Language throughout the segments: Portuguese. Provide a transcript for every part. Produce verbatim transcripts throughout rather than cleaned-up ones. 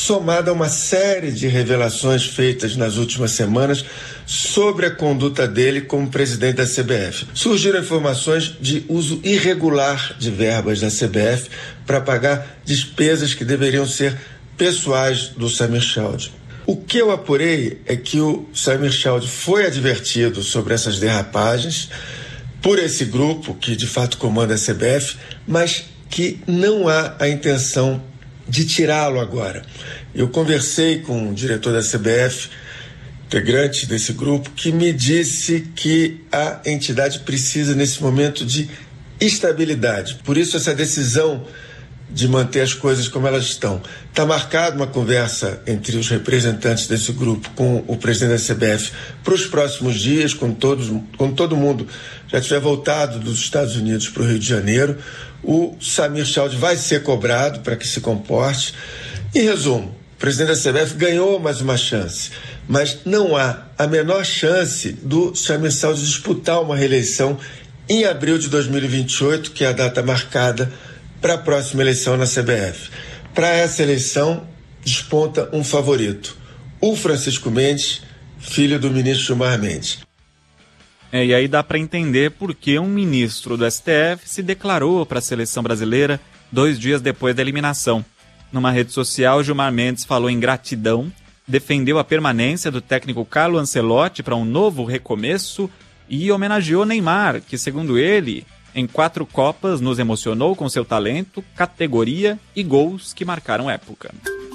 somada a uma série de revelações feitas nas últimas semanas sobre a conduta dele como presidente da C B F. Surgiram informações de uso irregular de verbas da C B F para pagar despesas que deveriam ser pessoais do Samir Chowdhury. O que eu apurei é que o Samir Chowdhury foi advertido sobre essas derrapagens por esse grupo que de fato comanda a C B F, mas que não há a intenção de tirá-lo agora. Eu conversei com o diretor da C B F, integrante desse grupo, que me disse que a entidade precisa nesse momento de estabilidade. Por isso essa decisão de manter as coisas como elas estão. Está marcada uma conversa entre os representantes desse grupo com o presidente da C B F para os próximos dias, quando, todos, quando todo mundo já tiver voltado dos Estados Unidos para o Rio de Janeiro. O Samir Chowdhury vai ser cobrado para que se comporte. Em resumo, o presidente da C B F ganhou mais uma chance, mas não há a menor chance do Samir Chowdhury disputar uma reeleição em abril de dois mil e vinte e oito, que é a data marcada para a próxima eleição na C B F. Para essa eleição, desponta um favorito, o Francisco Mendes, filho do ministro Gilmar Mendes. É, e aí dá para entender por que um ministro do S T F se declarou para a seleção brasileira dois dias depois da eliminação. Numa rede social, Gilmar Mendes falou em gratidão, defendeu a permanência do técnico Carlo Ancelotti para um novo recomeço e homenageou Neymar, que, segundo ele, em quatro Copas nos emocionou com seu talento, categoria e gols que marcaram época.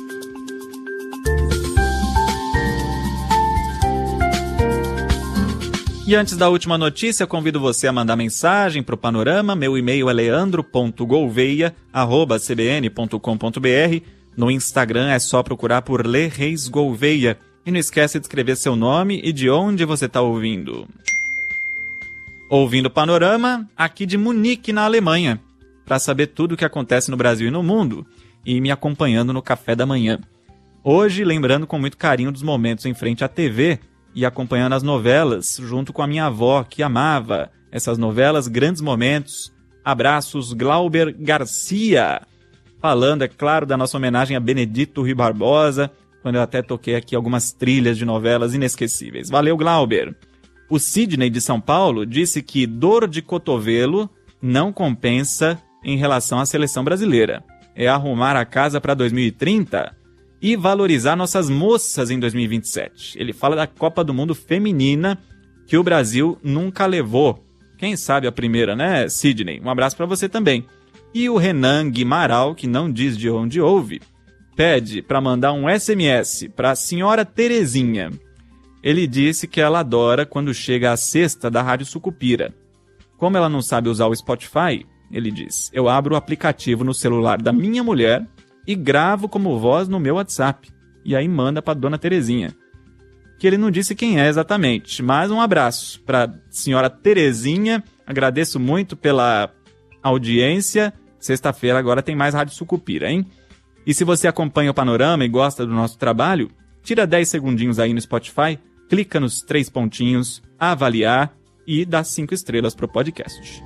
E antes da última notícia, convido você a mandar mensagem para o Panorama. Meu e-mail é leandro ponto gouveia arroba c b n ponto com ponto b r. No Instagram é só procurar por Le Reis Gouveia. E não esquece de escrever seu nome e de onde você está ouvindo. Ouvindo Panorama, aqui de Munique, na Alemanha, para saber tudo o que acontece no Brasil e no mundo, e me acompanhando no café da manhã. Hoje, lembrando com muito carinho dos momentos em frente à T V e acompanhando as novelas, junto com a minha avó, que amava essas novelas, grandes momentos. Abraços, Glauber Garcia, falando, é claro, da nossa homenagem a Benedito Rui Barbosa, quando eu até toquei aqui algumas trilhas de novelas inesquecíveis. Valeu, Glauber! O Sidney de São Paulo disse que dor de cotovelo não compensa em relação à seleção brasileira. É arrumar a casa para dois mil e trinta e valorizar nossas moças em dois mil e vinte e sete. Ele fala da Copa do Mundo Feminina que o Brasil nunca levou. Quem sabe a primeira, né, Sidney? Um abraço para você também. E o Renan Guimaral, que não diz de onde ouve, pede para mandar um S M S para a senhora Terezinha. Ele disse que ela adora quando chega a sexta da Rádio Sucupira. Como ela não sabe usar o Spotify, ele diz, eu abro o aplicativo no celular da minha mulher e gravo como voz no meu WhatsApp. E aí manda para dona Terezinha. Que ele não disse quem é exatamente, mas um abraço para senhora Terezinha. Agradeço muito pela audiência. Sexta-feira agora tem mais Rádio Sucupira, hein? E se você acompanha o Panorama e gosta do nosso trabalho, tira dez segundinhos aí no Spotify, clica nos três pontinhos, avaliar e dá cinco estrelas pro podcast.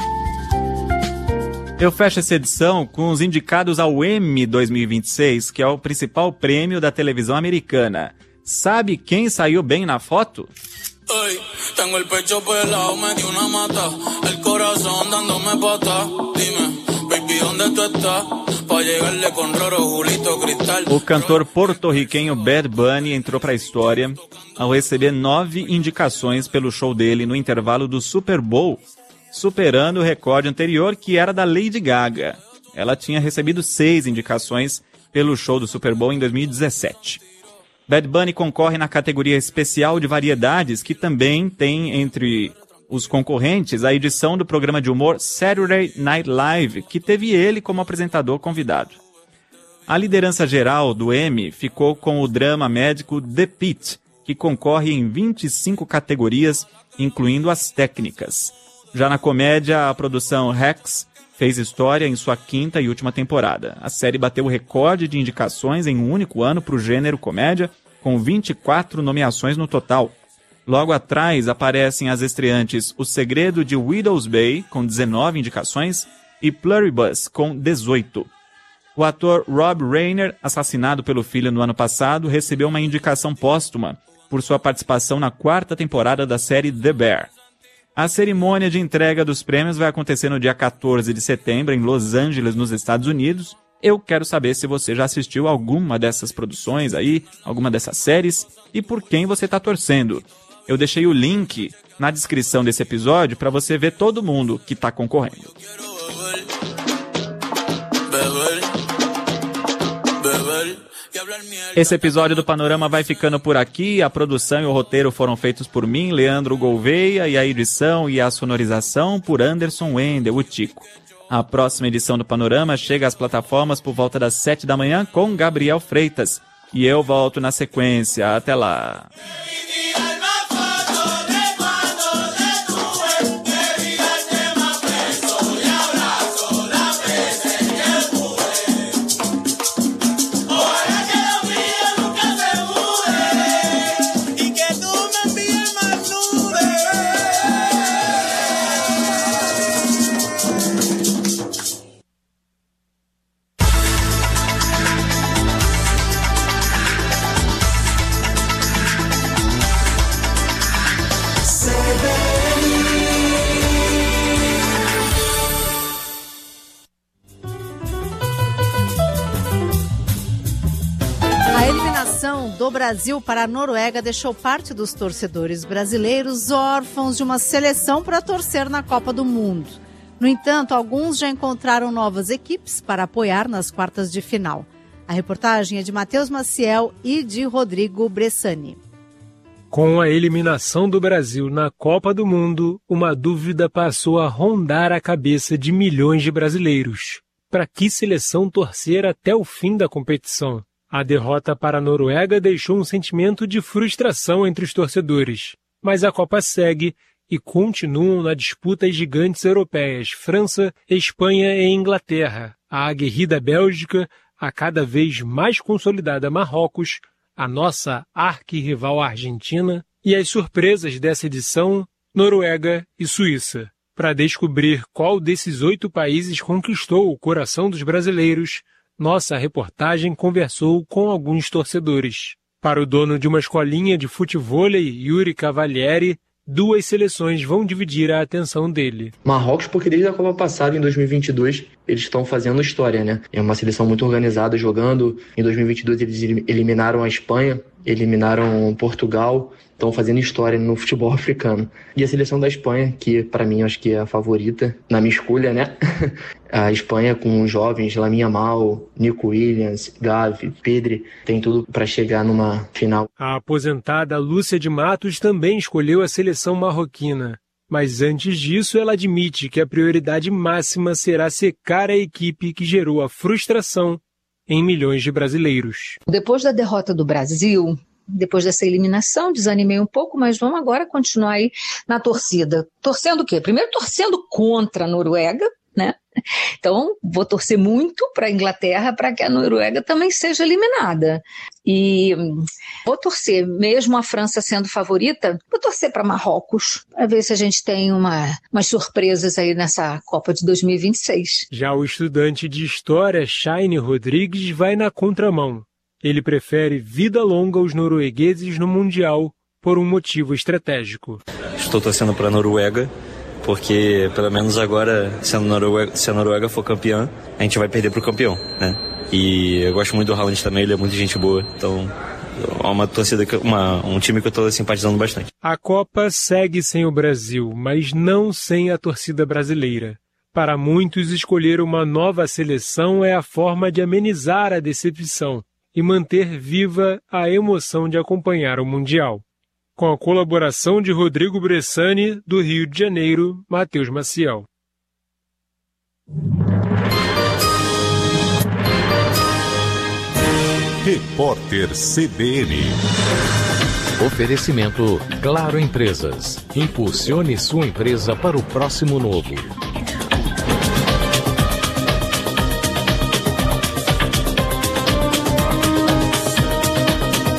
Eu fecho essa edição com os indicados ao Emmy dois mil e vinte e seis, que é o principal prêmio da televisão americana. Sabe quem saiu bem na foto? Ey, tengo el pecho pelado, me di una mata, el corazón dándome pata, dime, baby, ¿dónde tú estás? Pa llegarle con Roro, Julito, Cristal. O cantor porto-riquenho Bad Bunny entrou para a história ao receber nove indicações pelo show dele no intervalo do Super Bowl, superando o recorde anterior, que era da Lady Gaga. Ela tinha recebido seis indicações pelo show do Super Bowl em dois mil e dezessete. Bad Bunny concorre na categoria especial de variedades, que também tem entre os concorrentes a edição do programa de humor Saturday Night Live, que teve ele como apresentador convidado. A liderança geral do Emmy ficou com o drama médico The Pitt, que concorre em vinte e cinco categorias, incluindo as técnicas. Já na comédia, a produção Rex fez história em sua quinta e última temporada. A série bateu o recorde de indicações em um único ano para o gênero comédia, com vinte e quatro nomeações no total. Logo atrás aparecem as estreantes O Segredo de Widow's Bay, com dezenove indicações, e Pluribus, com dezoito. O ator Rob Reiner, assassinado pelo filho no ano passado, recebeu uma indicação póstuma por sua participação na quarta temporada da série The Bear. A cerimônia de entrega dos prêmios vai acontecer no dia quatorze de setembro, em Los Angeles, nos Estados Unidos. Eu quero saber se você já assistiu alguma dessas produções aí, alguma dessas séries, e por quem você está torcendo. Eu deixei o link na descrição desse episódio para você ver todo mundo que está concorrendo. Esse episódio do Panorama vai ficando por aqui. A produção e o roteiro foram feitos por mim, Leandro Gouveia, e a edição e a sonorização por Anderson Wendel, o Tico. A próxima edição do Panorama chega às plataformas por volta das sete da manhã com Gabriel Freitas. E eu volto na sequência. Até lá! Do Brasil para a Noruega deixou parte dos torcedores brasileiros órfãos de uma seleção para torcer na Copa do Mundo. No entanto, alguns já encontraram novas equipes para apoiar nas quartas de final. A reportagem é de Matheus Maciel e de Rodrigo Bressani. Com a eliminação do Brasil na Copa do Mundo, uma dúvida passou a rondar a cabeça de milhões de brasileiros. Para que seleção torcer até o fim da competição? A derrota para a Noruega deixou um sentimento de frustração entre os torcedores. Mas a Copa segue e continuam na disputa as gigantes europeias França, Espanha e Inglaterra, a aguerrida Bélgica, a cada vez mais consolidada Marrocos, a nossa arquirrival Argentina e as surpresas dessa edição, Noruega e Suíça. Para descobrir qual desses oito países conquistou o coração dos brasileiros, nossa reportagem conversou com alguns torcedores. Para o dono de uma escolinha de futevôlei, Yuri Cavalieri, duas seleções vão dividir a atenção dele. Marrocos, porque desde a Copa passada, em dois mil e vinte e dois, eles estão fazendo história, né? É uma seleção muito organizada jogando. Em dois mil e vinte e dois eles eliminaram a Espanha, eliminaram Portugal, estão fazendo história no futebol africano. E a seleção da Espanha, que para mim acho que é a favorita, na minha escolha, né? A Espanha com os jovens, Lamine Yamal, Nico Williams, Gavi, Pedri, tem tudo para chegar numa final. A aposentada Lúcia de Matos também escolheu a seleção marroquina. Mas antes disso, ela admite que a prioridade máxima será secar a equipe que gerou a frustração em milhões de brasileiros. Depois da derrota do Brasil, depois dessa eliminação, desanimei um pouco, mas vamos agora continuar aí na torcida. Torcendo o quê? Primeiro torcendo contra a Noruega, né? Então, vou torcer muito para a Inglaterra para que a Noruega também seja eliminada. E vou torcer, mesmo a França sendo favorita, vou torcer para Marrocos, para ver se a gente tem uma, umas surpresas aí nessa Copa de dois mil e vinte e seis. Já o estudante de História, Shaine Rodrigues, vai na contramão. Ele prefere vida longa aos noruegueses no Mundial por um motivo estratégico. Estou torcendo para a Noruega, porque pelo menos agora, se a, Noruega, se a Noruega for campeã, a gente vai perder para o campeão, né? E eu gosto muito do Haaland também, ele é muito gente boa, então é uma torcida, uma, um time que eu estou simpatizando bastante. A Copa segue sem o Brasil, mas não sem a torcida brasileira. Para muitos, escolher uma nova seleção é a forma de amenizar a decepção e manter viva a emoção de acompanhar o Mundial. Com a colaboração de Rodrigo Bressani, do Rio de Janeiro, Matheus Maciel. Repórter C B N. Oferecimento Claro Empresas. Impulsione sua empresa para o próximo novo.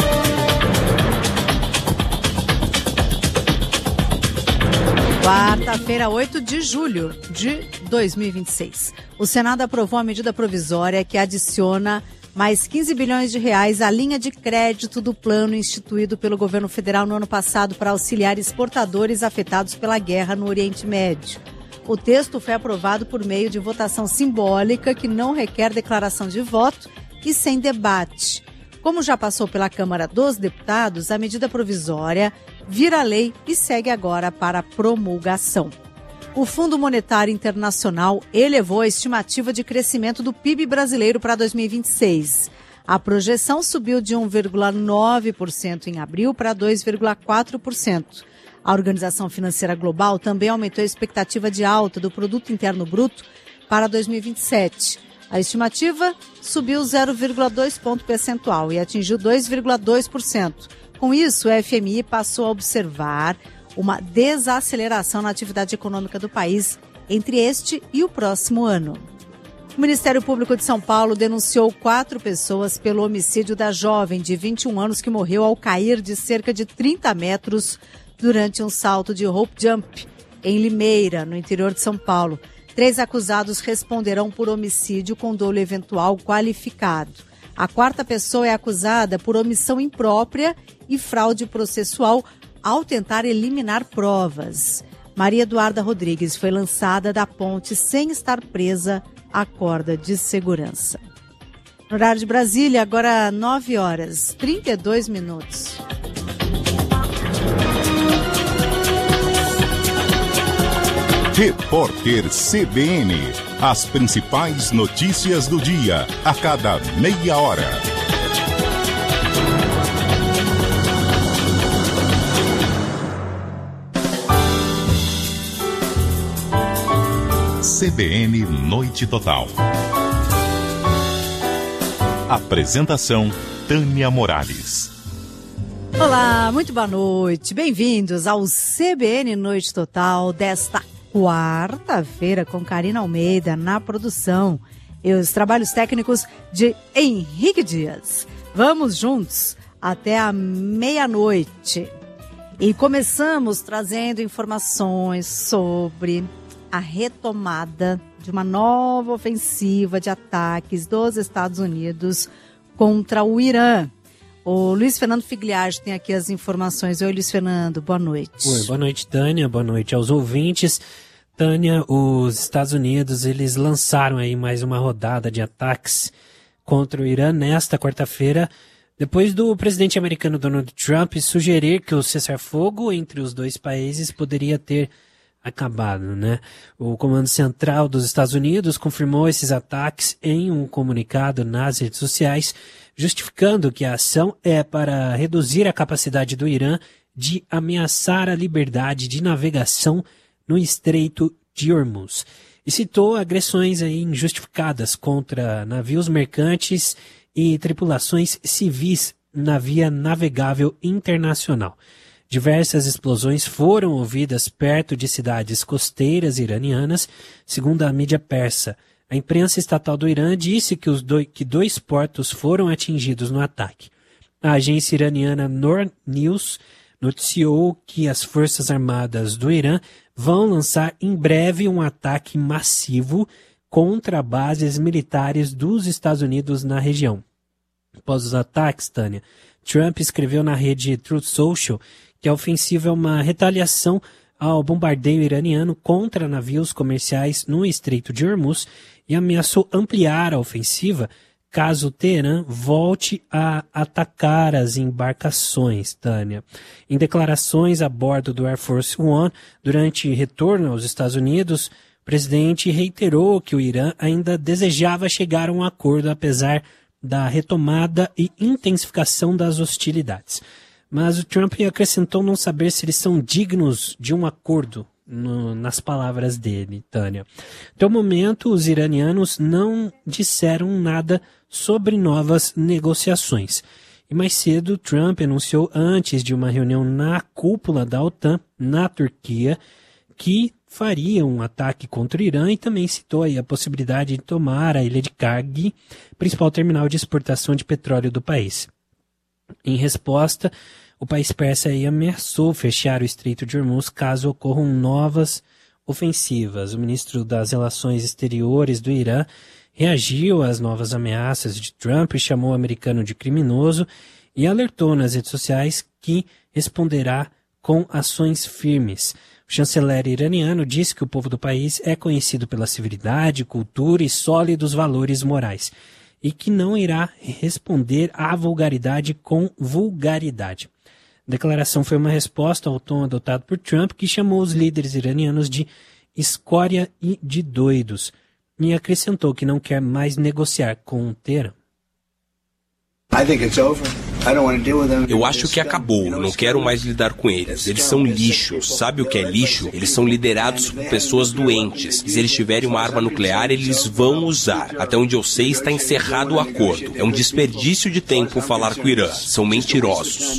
Quarta quarta-feira, oito de julho de dois mil e vinte e seis. O Senado aprovou a medida provisória que adiciona mais quinze bilhões de reais à linha de crédito do plano instituído pelo governo federal no ano passado para auxiliar exportadores afetados pela guerra no Oriente Médio. O texto foi aprovado por meio de votação simbólica que não requer declaração de voto e sem debate. Como já passou pela Câmara dos Deputados, a medida provisória vira lei e segue agora para promulgação. O Fundo Monetário Internacional elevou a estimativa de crescimento do P I B brasileiro para dois mil e vinte e seis. A projeção subiu de um vírgula nove por cento em abril para dois vírgula quatro por cento. A Organização Financeira Global também aumentou a expectativa de alta do Produto Interno Bruto para dois mil e vinte e sete. A estimativa subiu zero vírgula dois ponto percentual e atingiu dois vírgula dois por cento. Com isso, o F M I passou a observar uma desaceleração na atividade econômica do país entre este e o próximo ano. O Ministério Público de São Paulo denunciou quatro pessoas pelo homicídio da jovem de vinte e um anos que morreu ao cair de cerca de trinta metros durante um salto de rope jump em Limeira, no interior de São Paulo. Três acusados responderão por homicídio com dolo eventual qualificado. A quarta pessoa é acusada por omissão imprópria e fraude processual ao tentar eliminar provas. Maria Eduarda Rodrigues foi lançada da ponte sem estar presa à corda de segurança. No horário de Brasília, agora nove horas e trinta e dois minutos. Repórter C B N. As principais notícias do dia, a cada meia hora. C B N Noite Total. Apresentação: Tânia Morales. Olá, muito boa noite. Bem-vindos ao C B N Noite Total desta quarta-feira com Karina Almeida na produção e os trabalhos técnicos de Henrique Dias. Vamos juntos até a meia-noite. E começamos trazendo informações sobre a retomada de uma nova ofensiva de ataques dos Estados Unidos contra o Irã. O Luiz Fernando Figliardi tem aqui as informações. Oi, Luiz Fernando, boa noite. Oi, boa noite, Tânia, boa noite aos ouvintes. Tânia, os Estados Unidos, eles lançaram aí mais uma rodada de ataques contra o Irã nesta quarta-feira, depois do presidente americano Donald Trump sugerir que o cessar-fogo entre os dois países poderia ter acabado, né? O Comando Central dos Estados Unidos confirmou esses ataques em um comunicado nas redes sociais, justificando que a ação é para reduzir a capacidade do Irã de ameaçar a liberdade de navegação no Estreito de Hormuz. E citou agressões aí injustificadas contra navios mercantes e tripulações civis na via navegável internacional. Diversas explosões foram ouvidas perto de cidades costeiras iranianas, segundo a mídia persa. A imprensa estatal do Irã disse que, os dois, que dois portos foram atingidos no ataque. A agência iraniana Noor News noticiou que as Forças Armadas do Irã vão lançar em breve um ataque massivo contra bases militares dos Estados Unidos na região. Após os ataques, Tânia, Trump escreveu na rede Truth Social que a ofensiva é uma retaliação ao bombardeio iraniano contra navios comerciais no Estreito de Hormuz e ameaçou ampliar a ofensiva caso Teherã volte a atacar as embarcações, Tânia. Em declarações a bordo do Air Force One, durante retorno aos Estados Unidos, o presidente reiterou que o Irã ainda desejava chegar a um acordo apesar da retomada e intensificação das hostilidades. Mas o Trump acrescentou não saber se eles são dignos de um acordo, no, nas palavras dele, Tânia. Até o momento, os iranianos não disseram nada sobre novas negociações. E mais cedo, Trump anunciou antes de uma reunião na cúpula da OTAN, na Turquia, que faria um ataque contra o Irã e também citou aí a possibilidade de tomar a ilha de Karg, principal terminal de exportação de petróleo do país. Em resposta, o país persa aí ameaçou fechar o Estreito de Hormuz caso ocorram novas ofensivas. O ministro das Relações Exteriores do Irã reagiu às novas ameaças de Trump, chamou o americano de criminoso e alertou nas redes sociais que responderá com ações firmes. O chanceler iraniano disse que o povo do país é conhecido pela civilidade, cultura e sólidos valores morais e que não irá responder à vulgaridade com vulgaridade. A declaração foi uma resposta ao tom adotado por Trump, que chamou os líderes iranianos de escória e de doidos, e acrescentou que não quer mais negociar com o Teherã. Eu acho que acabou, não quero mais lidar com eles. Eles são lixo. Sabe o que é lixo? Eles são liderados por pessoas doentes. Se eles tiverem uma arma nuclear, eles vão usar. Até onde eu sei, está encerrado o acordo. É um desperdício de tempo falar com o Irã. São mentirosos.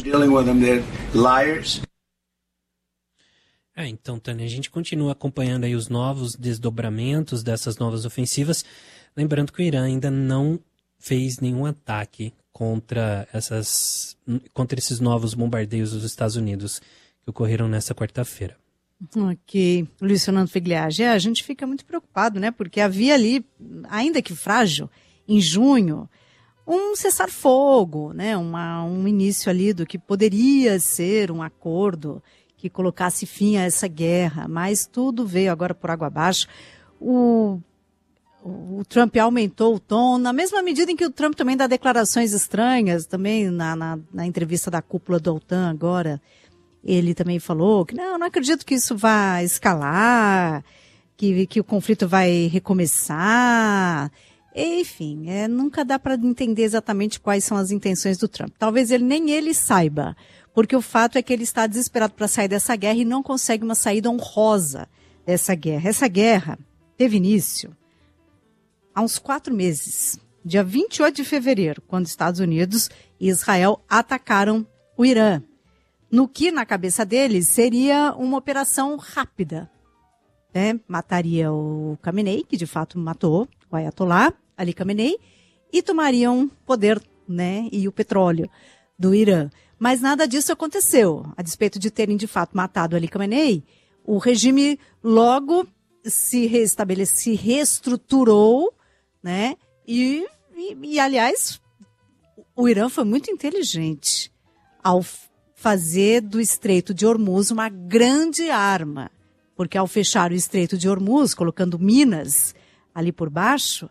É, então, Tânia, a gente continua acompanhando aí os novos desdobramentos dessas novas ofensivas. Lembrando que o Irã ainda não fez nenhum ataque contra, essas, contra esses novos bombardeios dos Estados Unidos que ocorreram nesta quarta-feira. Ok. Luiz Fernando Figliage, é, a gente fica muito preocupado, né? Porque havia ali, ainda que frágil, em junho, um cessar-fogo, né? Uma, um início ali do que poderia ser um acordo que colocasse fim a essa guerra, mas tudo veio agora por água abaixo. O O Trump aumentou o tom, na mesma medida em que o Trump também dá declarações estranhas, também na, na, na entrevista da cúpula da OTAN agora, ele também falou que não, não acredito que isso vá escalar, que, que o conflito vai recomeçar. Enfim, é, nunca dá para entender exatamente quais são as intenções do Trump. Talvez ele nem ele saiba, porque o fato é que ele está desesperado para sair dessa guerra e não consegue uma saída honrosa dessa guerra. Essa guerra teve início há uns quatro meses, dia vinte e oito de fevereiro, quando Estados Unidos e Israel atacaram o Irã. No que, na cabeça deles, seria uma operação rápida. Né? Mataria o Khamenei, que de fato matou o Ayatollah Ali Khamenei, e tomariam poder, né, e o petróleo do Irã. Mas nada disso aconteceu. A despeito de terem de fato matado Ali Khamenei, o regime logo se restabeleceu, se reestruturou, né? E, e, e, aliás, o Irã foi muito inteligente ao fazer do Estreito de Hormuz uma grande arma, porque ao fechar o Estreito de Hormuz, colocando minas ali por baixo,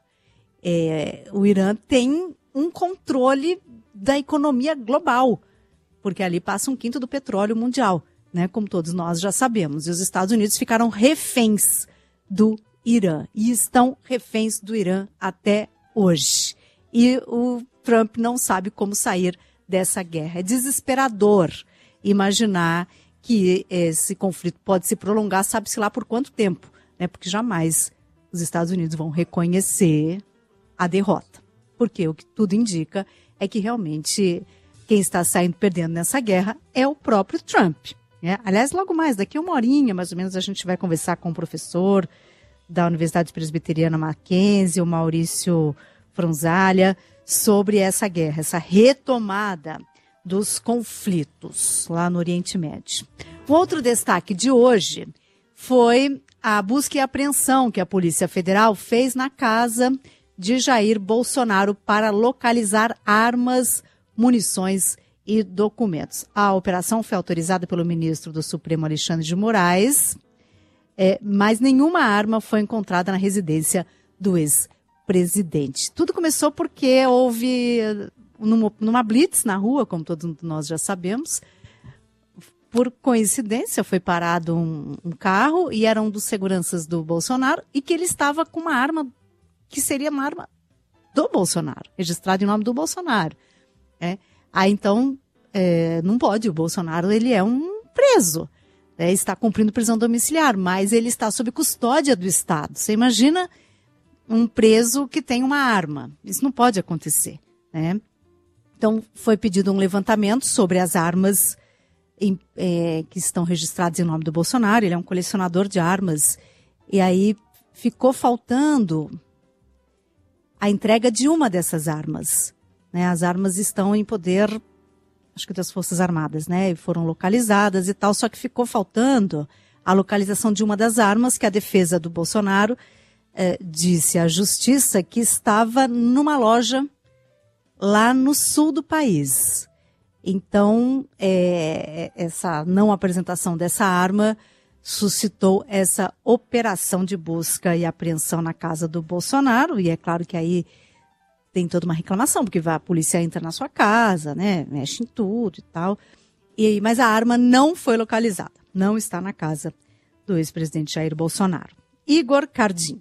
é, o Irã tem um controle da economia global, porque ali passa um quinto do petróleo mundial, né? Como todos nós já sabemos. E os Estados Unidos ficaram reféns do Irã, e estão reféns do Irã até hoje. E o Trump não sabe como sair dessa guerra. É desesperador imaginar que esse conflito pode se prolongar, sabe-se lá por quanto tempo, né? Porque jamais os Estados Unidos vão reconhecer a derrota. Porque o que tudo indica é que realmente quem está saindo perdendo nessa guerra é o próprio Trump. Né? Aliás, logo mais, daqui uma horinha, mais ou menos, a gente vai conversar com o professor da Universidade Presbiteriana Mackenzie, o Maurício Fronzalha, sobre essa guerra, essa retomada dos conflitos lá no Oriente Médio. Um outro destaque de hoje foi a busca e apreensão que a Polícia Federal fez na casa de Jair Bolsonaro para localizar armas, munições e documentos. A operação foi autorizada pelo ministro do Supremo, Alexandre de Moraes, é, mas nenhuma arma foi encontrada na residência do ex-presidente. Tudo começou porque houve, numa, numa blitz na rua, como todos nós já sabemos, por coincidência foi parado um, um carro e era um dos seguranças do Bolsonaro e que ele estava com uma arma que seria uma arma do Bolsonaro, registrada em nome do Bolsonaro. É. Aí então, é, não pode, o Bolsonaro ele é um preso, né, está cumprindo prisão domiciliar, mas ele está sob custódia do Estado. Você imagina um preso que tem uma arma, isso não pode acontecer. Né? Então foi pedido um levantamento sobre as armas em, é, que estão registradas em nome do Bolsonaro, ele é um colecionador de armas, e aí ficou faltando a entrega de uma dessas armas. Né? As armas estão em poder, acho que das Forças Armadas, né? E foram localizadas e tal, só que ficou faltando a localização de uma das armas que a defesa do Bolsonaro eh, disse à justiça que estava numa loja lá no sul do país. Então, é, essa não apresentação dessa arma suscitou essa operação de busca e apreensão na casa do Bolsonaro, e é claro que aí tem toda uma reclamação, porque a polícia entra na sua casa, né, mexe em tudo e tal, e, mas a arma não foi localizada, não está na casa do ex-presidente Jair Bolsonaro. Igor Cardim.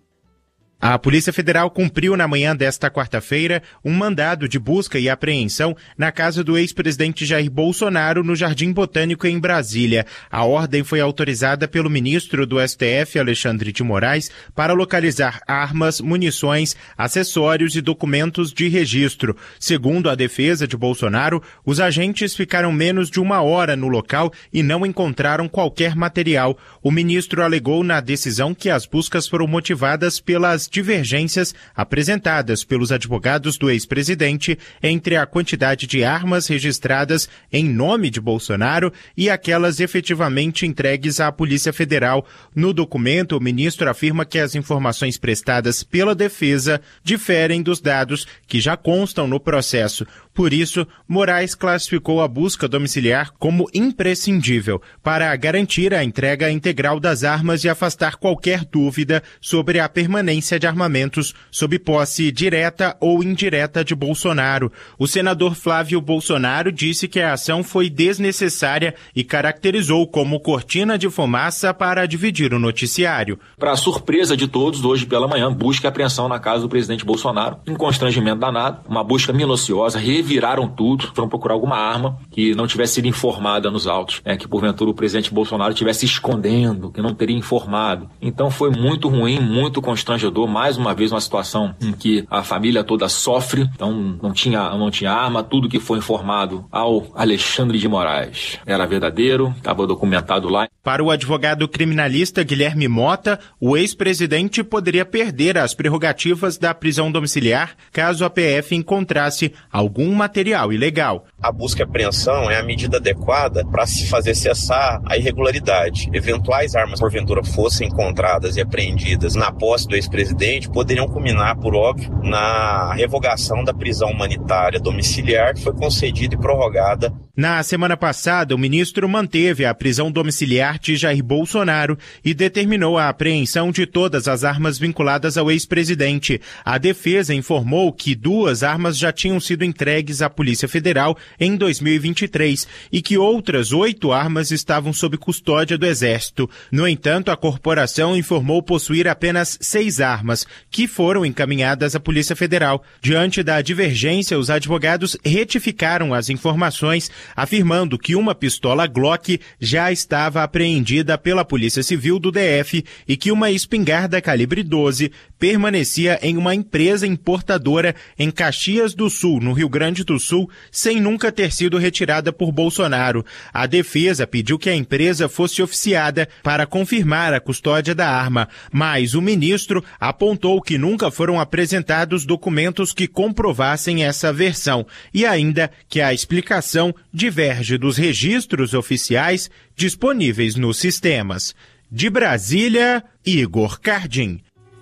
A Polícia Federal cumpriu na manhã desta quarta-feira um mandado de busca e apreensão na casa do ex-presidente Jair Bolsonaro no Jardim Botânico em Brasília. A ordem foi autorizada pelo ministro do S T F, Alexandre de Moraes, para localizar armas, munições, acessórios e documentos de registro. Segundo a defesa de Bolsonaro, os agentes ficaram menos de uma hora no local e não encontraram qualquer material. O ministro alegou na decisão que as buscas foram motivadas pelas divergências apresentadas pelos advogados do ex-presidente entre a quantidade de armas registradas em nome de Bolsonaro e aquelas efetivamente entregues à Polícia Federal. No documento, o ministro afirma que as informações prestadas pela defesa diferem dos dados que já constam no processo. Por isso, Moraes classificou a busca domiciliar como imprescindível para garantir a entrega integral das armas e afastar qualquer dúvida sobre a permanência de armamentos sob posse direta ou indireta de Bolsonaro. O senador Flávio Bolsonaro disse que a ação foi desnecessária e caracterizou como cortina de fumaça para dividir o noticiário. Para surpresa de todos, hoje pela manhã, busca e apreensão na casa do presidente Bolsonaro. Um constrangimento danado, uma busca minuciosa, reviraram tudo, foram procurar alguma arma que não tivesse sido informada nos autos, é, que porventura o presidente Bolsonaro estivesse escondendo, que não teria informado. Então foi muito ruim, muito constrangedor, mais uma vez uma situação em que a família toda sofre, então não tinha, não tinha arma, tudo que foi informado ao Alexandre de Moraes era verdadeiro, estava documentado lá. Para o advogado criminalista Guilherme Mota, o ex-presidente poderia perder as prerrogativas da prisão domiciliar caso a P F encontrasse algum material ilegal. A busca e apreensão é a medida adequada para se fazer cessar a irregularidade. Eventuais armas, porventura, fossem encontradas e apreendidas na posse do ex-presidente, poderiam culminar, por óbvio, na revogação da prisão humanitária domiciliar, que foi concedida e prorrogada. Na semana passada, o ministro manteve a prisão domiciliar de Jair Bolsonaro e determinou a apreensão de todas as armas vinculadas ao ex-presidente. A defesa informou que duas armas já tinham sido entregues à Polícia Federal em dois mil e vinte e três e que outras oito armas estavam sob custódia do Exército. No entanto, a corporação informou possuir apenas seis armas, que foram encaminhadas à Polícia Federal. Diante da divergência, os advogados retificaram as informações, afirmando que uma pistola Glock já estava apreendida pela Polícia Civil do D F e que uma espingarda calibre doze permanecia em uma empresa importadora em Caxias do Sul, no Rio Grande do Sul, sem nunca ter sido retirada por Bolsonaro. A defesa pediu que a empresa fosse oficiada para confirmar a custódia da arma, mas o ministro apontou que nunca foram apresentados documentos que comprovassem essa versão e ainda que a explicação diverge dos registros oficiais disponíveis nos sistemas. De Brasília, Igor Cardim.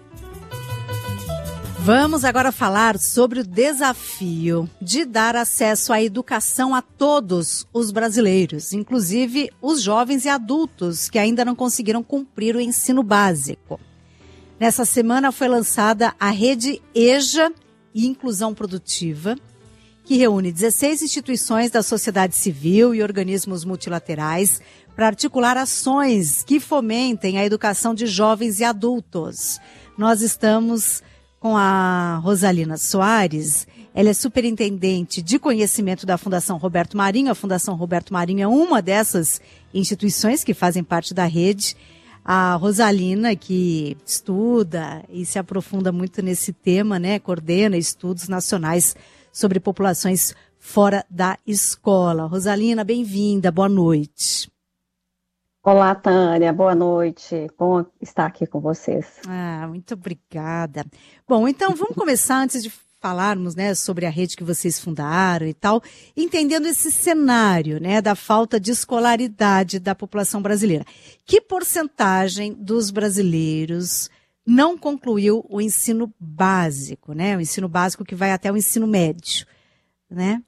Vamos agora falar sobre o desafio de dar acesso à educação a todos os brasileiros, inclusive os jovens e adultos que ainda não conseguiram cumprir o ensino básico. Nessa semana foi lançada a Rede EJA e Inclusão Produtiva, que reúne dezesseis instituições da sociedade civil e organismos multilaterais para articular ações que fomentem a educação de jovens e adultos. Nós estamos com a Rosalina Soares. Ela é superintendente de conhecimento da Fundação Roberto Marinho. A Fundação Roberto Marinho é uma dessas instituições que fazem parte da rede. A Rosalina, que estuda e se aprofunda muito nesse tema, né, coordena estudos nacionais sobre populações fora da escola. Rosalina, bem-vinda, boa noite. Olá, Tânia, boa noite. Bom estar aqui com vocês. Ah, muito obrigada. Bom, então vamos começar, antes de falarmos, né, sobre a rede que vocês fundaram e tal, entendendo esse cenário, né, da falta de escolaridade da população brasileira. Que porcentagem dos brasileiros não concluiu o ensino básico, né, o ensino básico que vai até o ensino médio, né?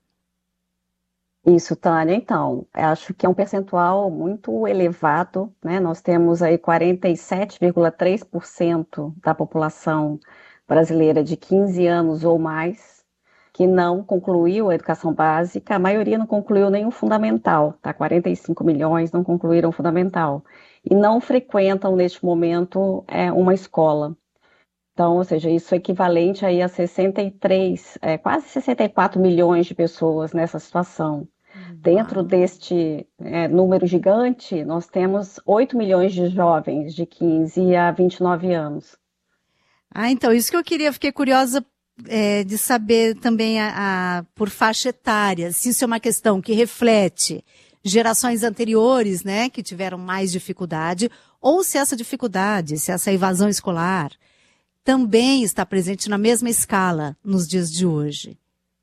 Isso, Tânia. Então, acho que é um percentual muito elevado, né? Nós temos aí quarenta e sete vírgula três por cento da população brasileira de quinze anos ou mais que não concluiu a educação básica. A maioria não concluiu nem o fundamental, tá? quarenta e cinco milhões não concluíram o fundamental e não frequentam neste momento é, uma escola. Então, ou seja, isso é equivalente aí a sessenta e três, é, quase sessenta e quatro milhões de pessoas nessa situação. Uhum. Dentro deste é, número gigante, nós temos oito milhões de jovens de quinze a vinte e nove anos. Ah, então, isso que eu queria, fiquei curiosa é, de saber também a, a, por faixa etária, se isso é uma questão que reflete gerações anteriores, né, que tiveram mais dificuldade, ou se essa dificuldade, se essa evasão escolar também está presente na mesma escala nos dias de hoje.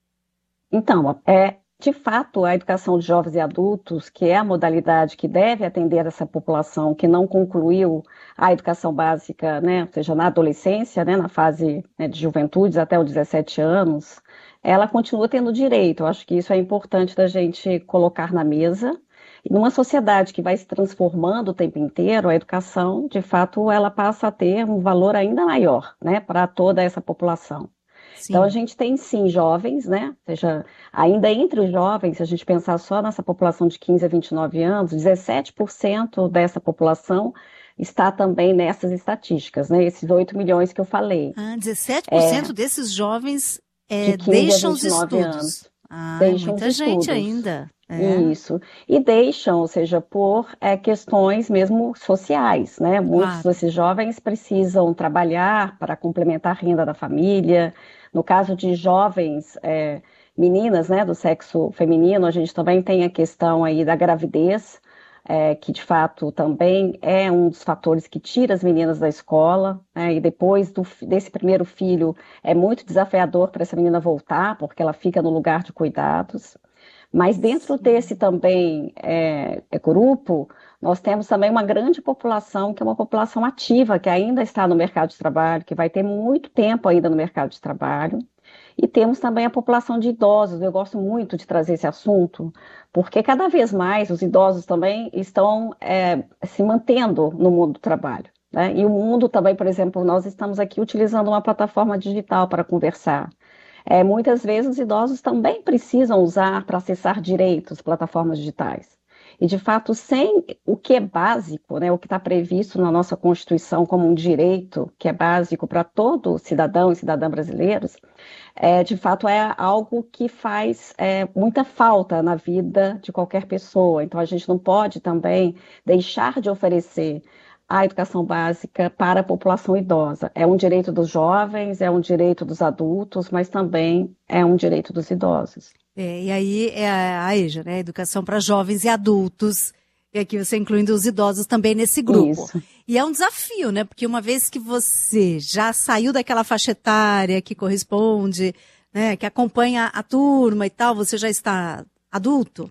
Então, é, de fato, a educação de jovens e adultos, que é a modalidade que deve atender essa população que não concluiu a educação básica, né, ou seja, na adolescência, né, na fase né, de juventude até os dezessete anos, ela continua tendo direito. Eu acho que isso é importante da gente colocar na mesa. E numa sociedade que vai se transformando o tempo inteiro, a educação, de fato, ela passa a ter um valor ainda maior, né, para toda essa população. Sim. Então, a gente tem, sim, jovens, né, ou seja, ainda entre os jovens, se a gente pensar só nessa população de quinze a vinte e nove anos, dezessete por cento dessa população está também nessas estatísticas, né, esses oito milhões que eu falei. Ah, dezessete por cento é, desses jovens é, de deixam os estudos. Anos. Ah, deixam muita gente estudos. ainda. É. Isso, e deixam, ou seja, por é, questões mesmo sociais, né? Muitos claro. desses jovens precisam trabalhar para complementar a renda da família. No caso de jovens é, meninas, né, do sexo feminino, a gente também tem a questão aí da gravidez, é, que de fato também é um dos fatores que tira as meninas da escola, né? E depois do, desse primeiro filho é muito desafiador para essa menina voltar, porque ela fica no lugar de cuidados. Mas dentro desse também é, é grupo, nós temos também uma grande população, que é uma população ativa, que ainda está no mercado de trabalho, que vai ter muito tempo ainda no mercado de trabalho. E temos também a população de idosos. Eu gosto muito de trazer esse assunto, porque cada vez mais os idosos também estão é, se mantendo no mundo do trabalho, né? E o mundo também, por exemplo, nós estamos aqui utilizando uma plataforma digital para conversar. É, muitas vezes os idosos também precisam usar para acessar direitos, plataformas digitais. E, de fato, sem o que é básico, né, o que está previsto na nossa Constituição como um direito, que é básico para todo cidadão e cidadã brasileiros, é, de fato é algo que faz é, muita falta na vida de qualquer pessoa. Então, a gente não pode também deixar de oferecer a educação básica para a população idosa. É um direito dos jovens, é um direito dos adultos, mas também é um direito dos idosos. É, e aí é a EJA, né? Educação para jovens e adultos, e aqui você incluindo os idosos também nesse grupo. Isso. E é um desafio, né? Porque uma vez que você já saiu daquela faixa etária que corresponde, né, que acompanha a turma e tal, você já está adulto,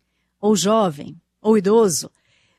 ou jovem, ou idoso,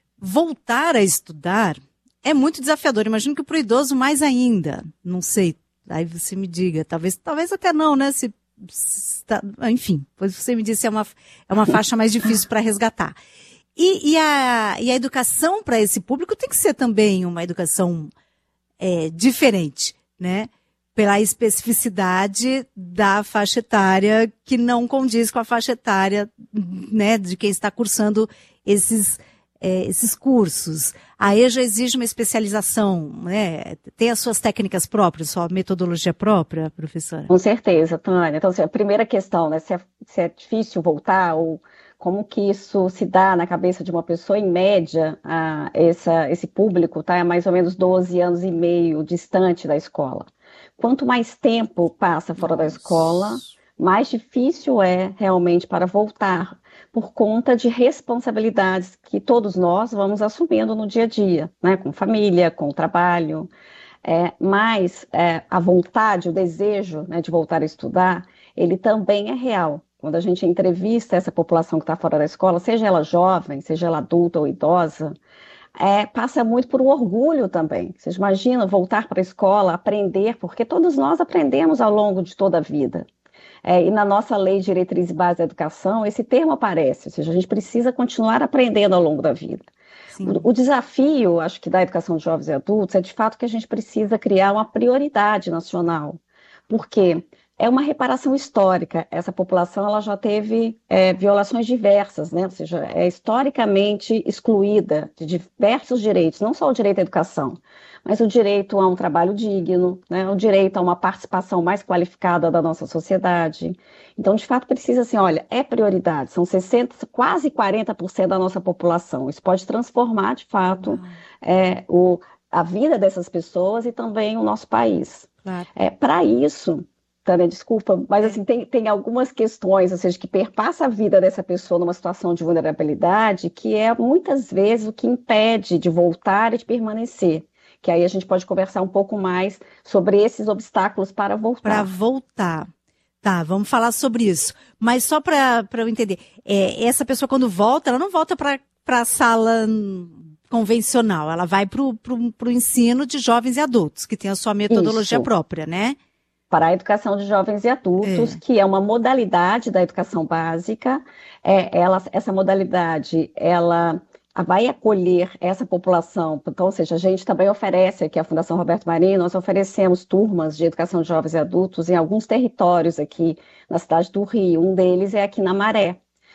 voltar a estudar é muito desafiador. Imagino que para o idoso mais ainda. Não sei, aí você me diga. Talvez, talvez até não, né? Se, se tá, enfim, pois você me disse, é uma, é uma faixa mais difícil para resgatar. E, e, a, e a educação para esse público tem que ser também uma educação é, diferente, né? Pela especificidade da faixa etária, que não condiz com a faixa etária, né, de quem está cursando esses É, esses cursos. A EJA exige uma especialização, né? Tem as suas técnicas próprias, sua metodologia própria, professora? Com certeza, Tânia. Então, assim, a primeira questão, né? Se é, se é difícil voltar, ou como que isso se dá na cabeça de uma pessoa, em média, a, essa, esse público tá, é mais ou menos doze anos e meio distante da escola. Quanto mais tempo passa fora Nossa. da escola, mais difícil é realmente para voltar, por conta de responsabilidades que todos nós vamos assumindo no dia a dia, né? Com família, com trabalho. É, mas é, a vontade, o desejo, né, de voltar a estudar, ele também é real. Quando a gente entrevista essa população que está fora da escola, seja ela jovem, seja ela adulta ou idosa, é, passa muito por um orgulho também. Vocês imaginam voltar para a escola, aprender, porque todos nós aprendemos ao longo de toda a vida. É, e na nossa lei de diretriz e base da educação, esse termo aparece, ou seja, a gente precisa continuar aprendendo ao longo da vida. O, o desafio, acho que da educação de jovens e adultos, é de fato que a gente precisa criar uma prioridade nacional. Por quê? É uma reparação histórica. Essa população ela já teve é, violações diversas, né? Ou seja, é historicamente excluída de diversos direitos, não só o direito à educação, mas o direito a um trabalho digno, né? O direito a uma participação mais qualificada da nossa sociedade. Então, de fato, precisa assim, olha, é prioridade, são sessenta, quase quarenta por cento da nossa população. Isso pode transformar, de fato, uhum. é, o, a vida dessas pessoas e também o nosso país. Claro. É, para isso... Tânia, desculpa, mas assim, tem, tem algumas questões, ou seja, que perpassa a vida dessa pessoa numa situação de vulnerabilidade, que é muitas vezes o que impede de voltar e de permanecer. Que aí a gente pode conversar um pouco mais sobre esses obstáculos para voltar. Para voltar. Tá, vamos falar sobre isso. Mas só para eu entender, é, essa pessoa quando volta, ela não volta para a sala convencional, ela vai para o ensino de jovens e adultos, que tem a sua metodologia isso. própria, né? Para a educação de jovens e adultos, é. que é uma modalidade da educação básica. É, ela, essa modalidade, ela vai acolher essa população. Então, ou seja, a gente também oferece, aqui a Fundação Roberto Marinho, nós oferecemos turmas de educação de jovens e adultos em alguns territórios aqui na cidade do Rio. Um deles é aqui na Maré.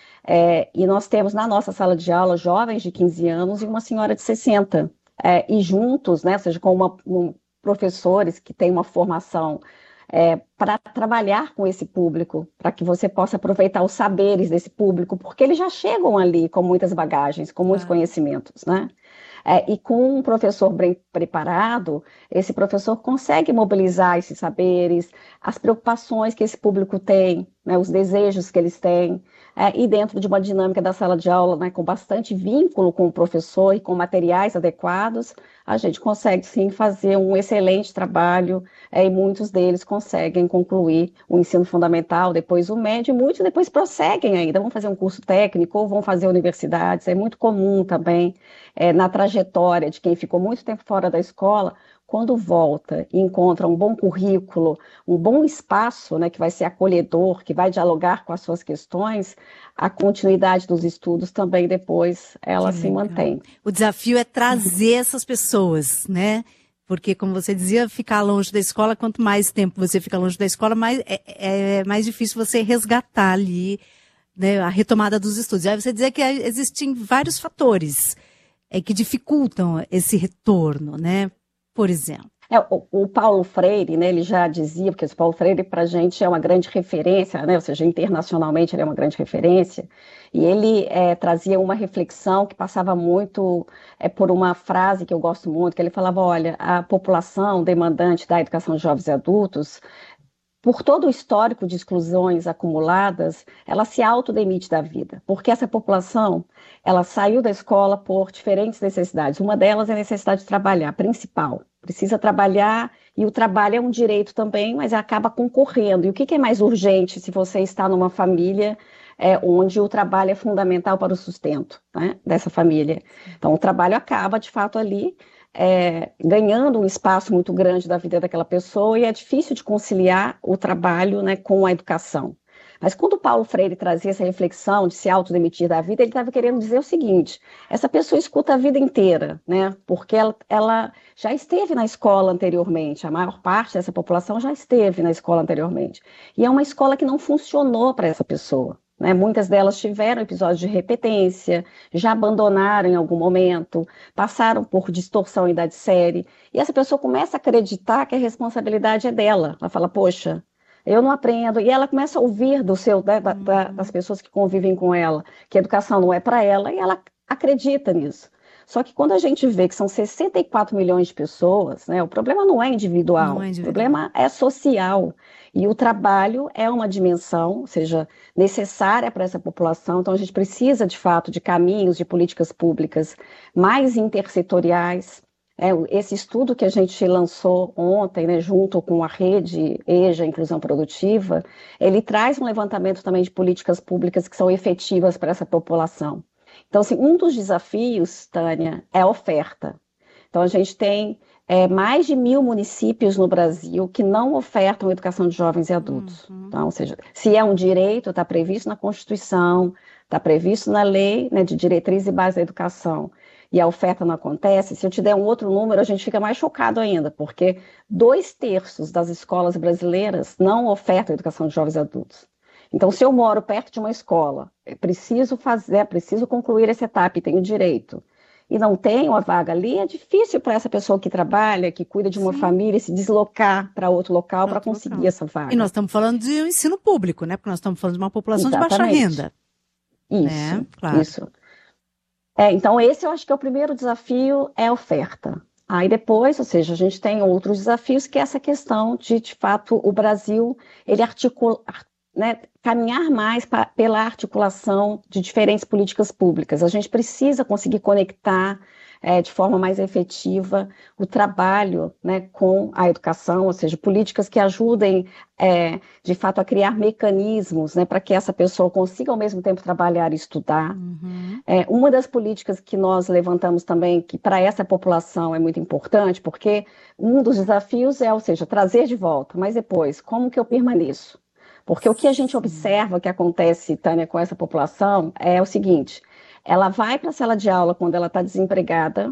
É, e nós temos na nossa sala de aula jovens de quinze anos e uma senhora de sessenta. É, e juntos, né, ou seja, com uma, um, professores que têm uma formação É, para trabalhar com esse público, para que você possa aproveitar os saberes desse público, porque eles já chegam ali com muitas bagagens, com muitos ah. conhecimentos, né? É, e com um professor bem preparado, esse professor consegue mobilizar esses saberes, as preocupações que esse público tem, né, os desejos que eles têm, é, e dentro de uma dinâmica da sala de aula, né, com bastante vínculo com o professor e com materiais adequados, a gente consegue sim fazer um excelente trabalho, é, e muitos deles conseguem concluir o ensino fundamental, depois o médio, e muitos depois prosseguem ainda, vão fazer um curso técnico ou vão fazer universidades. É muito comum também, é, na trajetória de quem ficou muito tempo fora da escola, quando volta e encontra um bom currículo, um bom espaço, né, que vai ser acolhedor, que vai dialogar com as suas questões, a continuidade dos estudos também depois ela que se legal. Mantém. O desafio é trazer essas pessoas, né? Porque, como você dizia, ficar longe da escola, quanto mais tempo você fica longe da escola, mais, é, é mais difícil você resgatar ali, né, a retomada dos estudos. Aí você dizia que existem vários fatores é, que dificultam esse retorno, né? Por exemplo. É, o, o Paulo Freire, né, ele já dizia, porque o Paulo Freire para a gente é uma grande referência, né, ou seja, internacionalmente ele é uma grande referência, e ele é, trazia uma reflexão que passava muito é, por uma frase que eu gosto muito, que ele falava, olha, a população demandante da educação de jovens e adultos, por todo o histórico de exclusões acumuladas, ela se autodemite da vida, porque essa população, ela saiu da escola por diferentes necessidades. Uma delas é a necessidade de trabalhar, principal. Precisa trabalhar, e o trabalho é um direito também, mas acaba concorrendo. E o que é mais urgente se você está numa família é, onde o trabalho é fundamental para o sustento, né, dessa família? Então, o trabalho acaba, de fato, ali, É, ganhando um espaço muito grande da vida daquela pessoa, e é difícil de conciliar o trabalho, né, com a educação. Mas quando o Paulo Freire trazia essa reflexão de se autodemitir da vida, ele estava querendo dizer o seguinte: essa pessoa escuta a vida inteira, né, porque ela, ela já esteve na escola anteriormente, a maior parte dessa população já esteve na escola anteriormente, e é uma escola que não funcionou para essa pessoa. Né, muitas delas tiveram episódios de repetência, já abandonaram em algum momento, passaram por distorção em idade série, e essa pessoa começa a acreditar que a responsabilidade é dela. Ela fala, poxa, eu não aprendo, e ela começa a ouvir do seu, né, da, da, das pessoas que convivem com ela, que a educação não é para ela, e ela acredita nisso. Só que quando a gente vê que são sessenta e quatro milhões de pessoas, né, o problema não é individual, não é individual. O problema é social. E o trabalho é uma dimensão, ou seja, necessária para essa população. Então a gente precisa, de fato, de caminhos, de políticas públicas mais intersetoriais, É, esse estudo que a gente lançou ontem, né, junto com a rede EJA, Inclusão Produtiva, ele traz um levantamento também de políticas públicas que são efetivas para essa população. Então, assim, um dos desafios, Tânia, é a oferta. Então, a gente tem é, mais de mil municípios no Brasil que não ofertam educação de jovens e adultos. Uhum. Então, ou seja, se é um direito, está previsto na Constituição, está previsto na lei, né, de diretriz e base da educação, e a oferta não acontece, se eu te der um outro número, a gente fica mais chocado ainda, porque dois terços das escolas brasileiras não ofertam educação de jovens e adultos. Então, se eu moro perto de uma escola, preciso fazer, preciso concluir essa etapa e tenho direito, e não tenho a vaga ali, é difícil para essa pessoa que trabalha, que cuida de uma Sim. família, se deslocar para outro local para conseguir local. essa vaga. E nós estamos falando de um ensino público, né? Porque nós estamos falando de uma população Exatamente. de baixa renda. Isso, né? Claro. isso. É, então, esse eu acho que é o primeiro desafio, é a oferta. Aí depois, ou seja, a gente tem outros desafios, que é essa questão de, de fato, o Brasil, ele articula, né, caminhar mais pra, pela articulação de diferentes políticas públicas. A gente precisa conseguir conectar é, de forma mais efetiva o trabalho, né, com a educação, ou seja, políticas que ajudem, é, de fato, a criar mecanismos, né, para que essa pessoa consiga ao mesmo tempo trabalhar e estudar. Uhum. É, uma das políticas que nós levantamos também, que para essa população é muito importante, porque um dos desafios é, ou seja, trazer de volta, mas depois, como que eu permaneço? Porque o que a gente observa que acontece, Tânia, com essa população é o seguinte: ela vai para a sala de aula quando ela está desempregada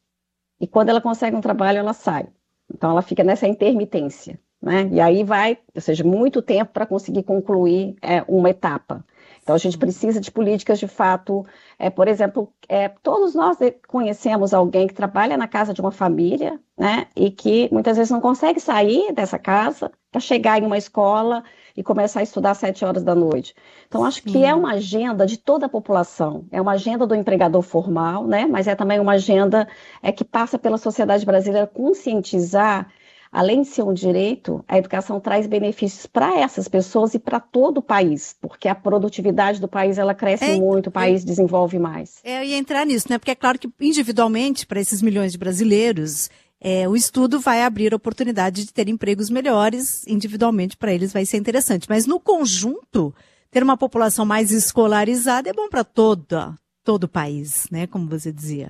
e quando ela consegue um trabalho, ela sai. Então, ela fica nessa intermitência, né? E aí vai, ou seja, muito tempo para conseguir concluir é, uma etapa. Então, a gente precisa de políticas de fato, é, por exemplo, é, todos nós conhecemos alguém que trabalha na casa de uma família, né? E que muitas vezes não consegue sair dessa casa para chegar em uma escola e começar a estudar às sete horas da noite. Então, acho Sim. que é uma agenda de toda a população, é uma agenda do empregador formal, né? Mas é também uma agenda é, que passa pela sociedade brasileira conscientizar, além de ser um direito, a educação traz benefícios para essas pessoas e para todo o país, porque a produtividade do país ela cresce é, muito, o país é, desenvolve mais. É, eu ia entrar nisso, né? Porque é claro que individualmente, para esses milhões de brasileiros, É, o estudo vai abrir a oportunidade de ter empregos melhores, individualmente para eles vai ser interessante. Mas no conjunto, ter uma população mais escolarizada é bom para todo, todo o país, né? Como você dizia.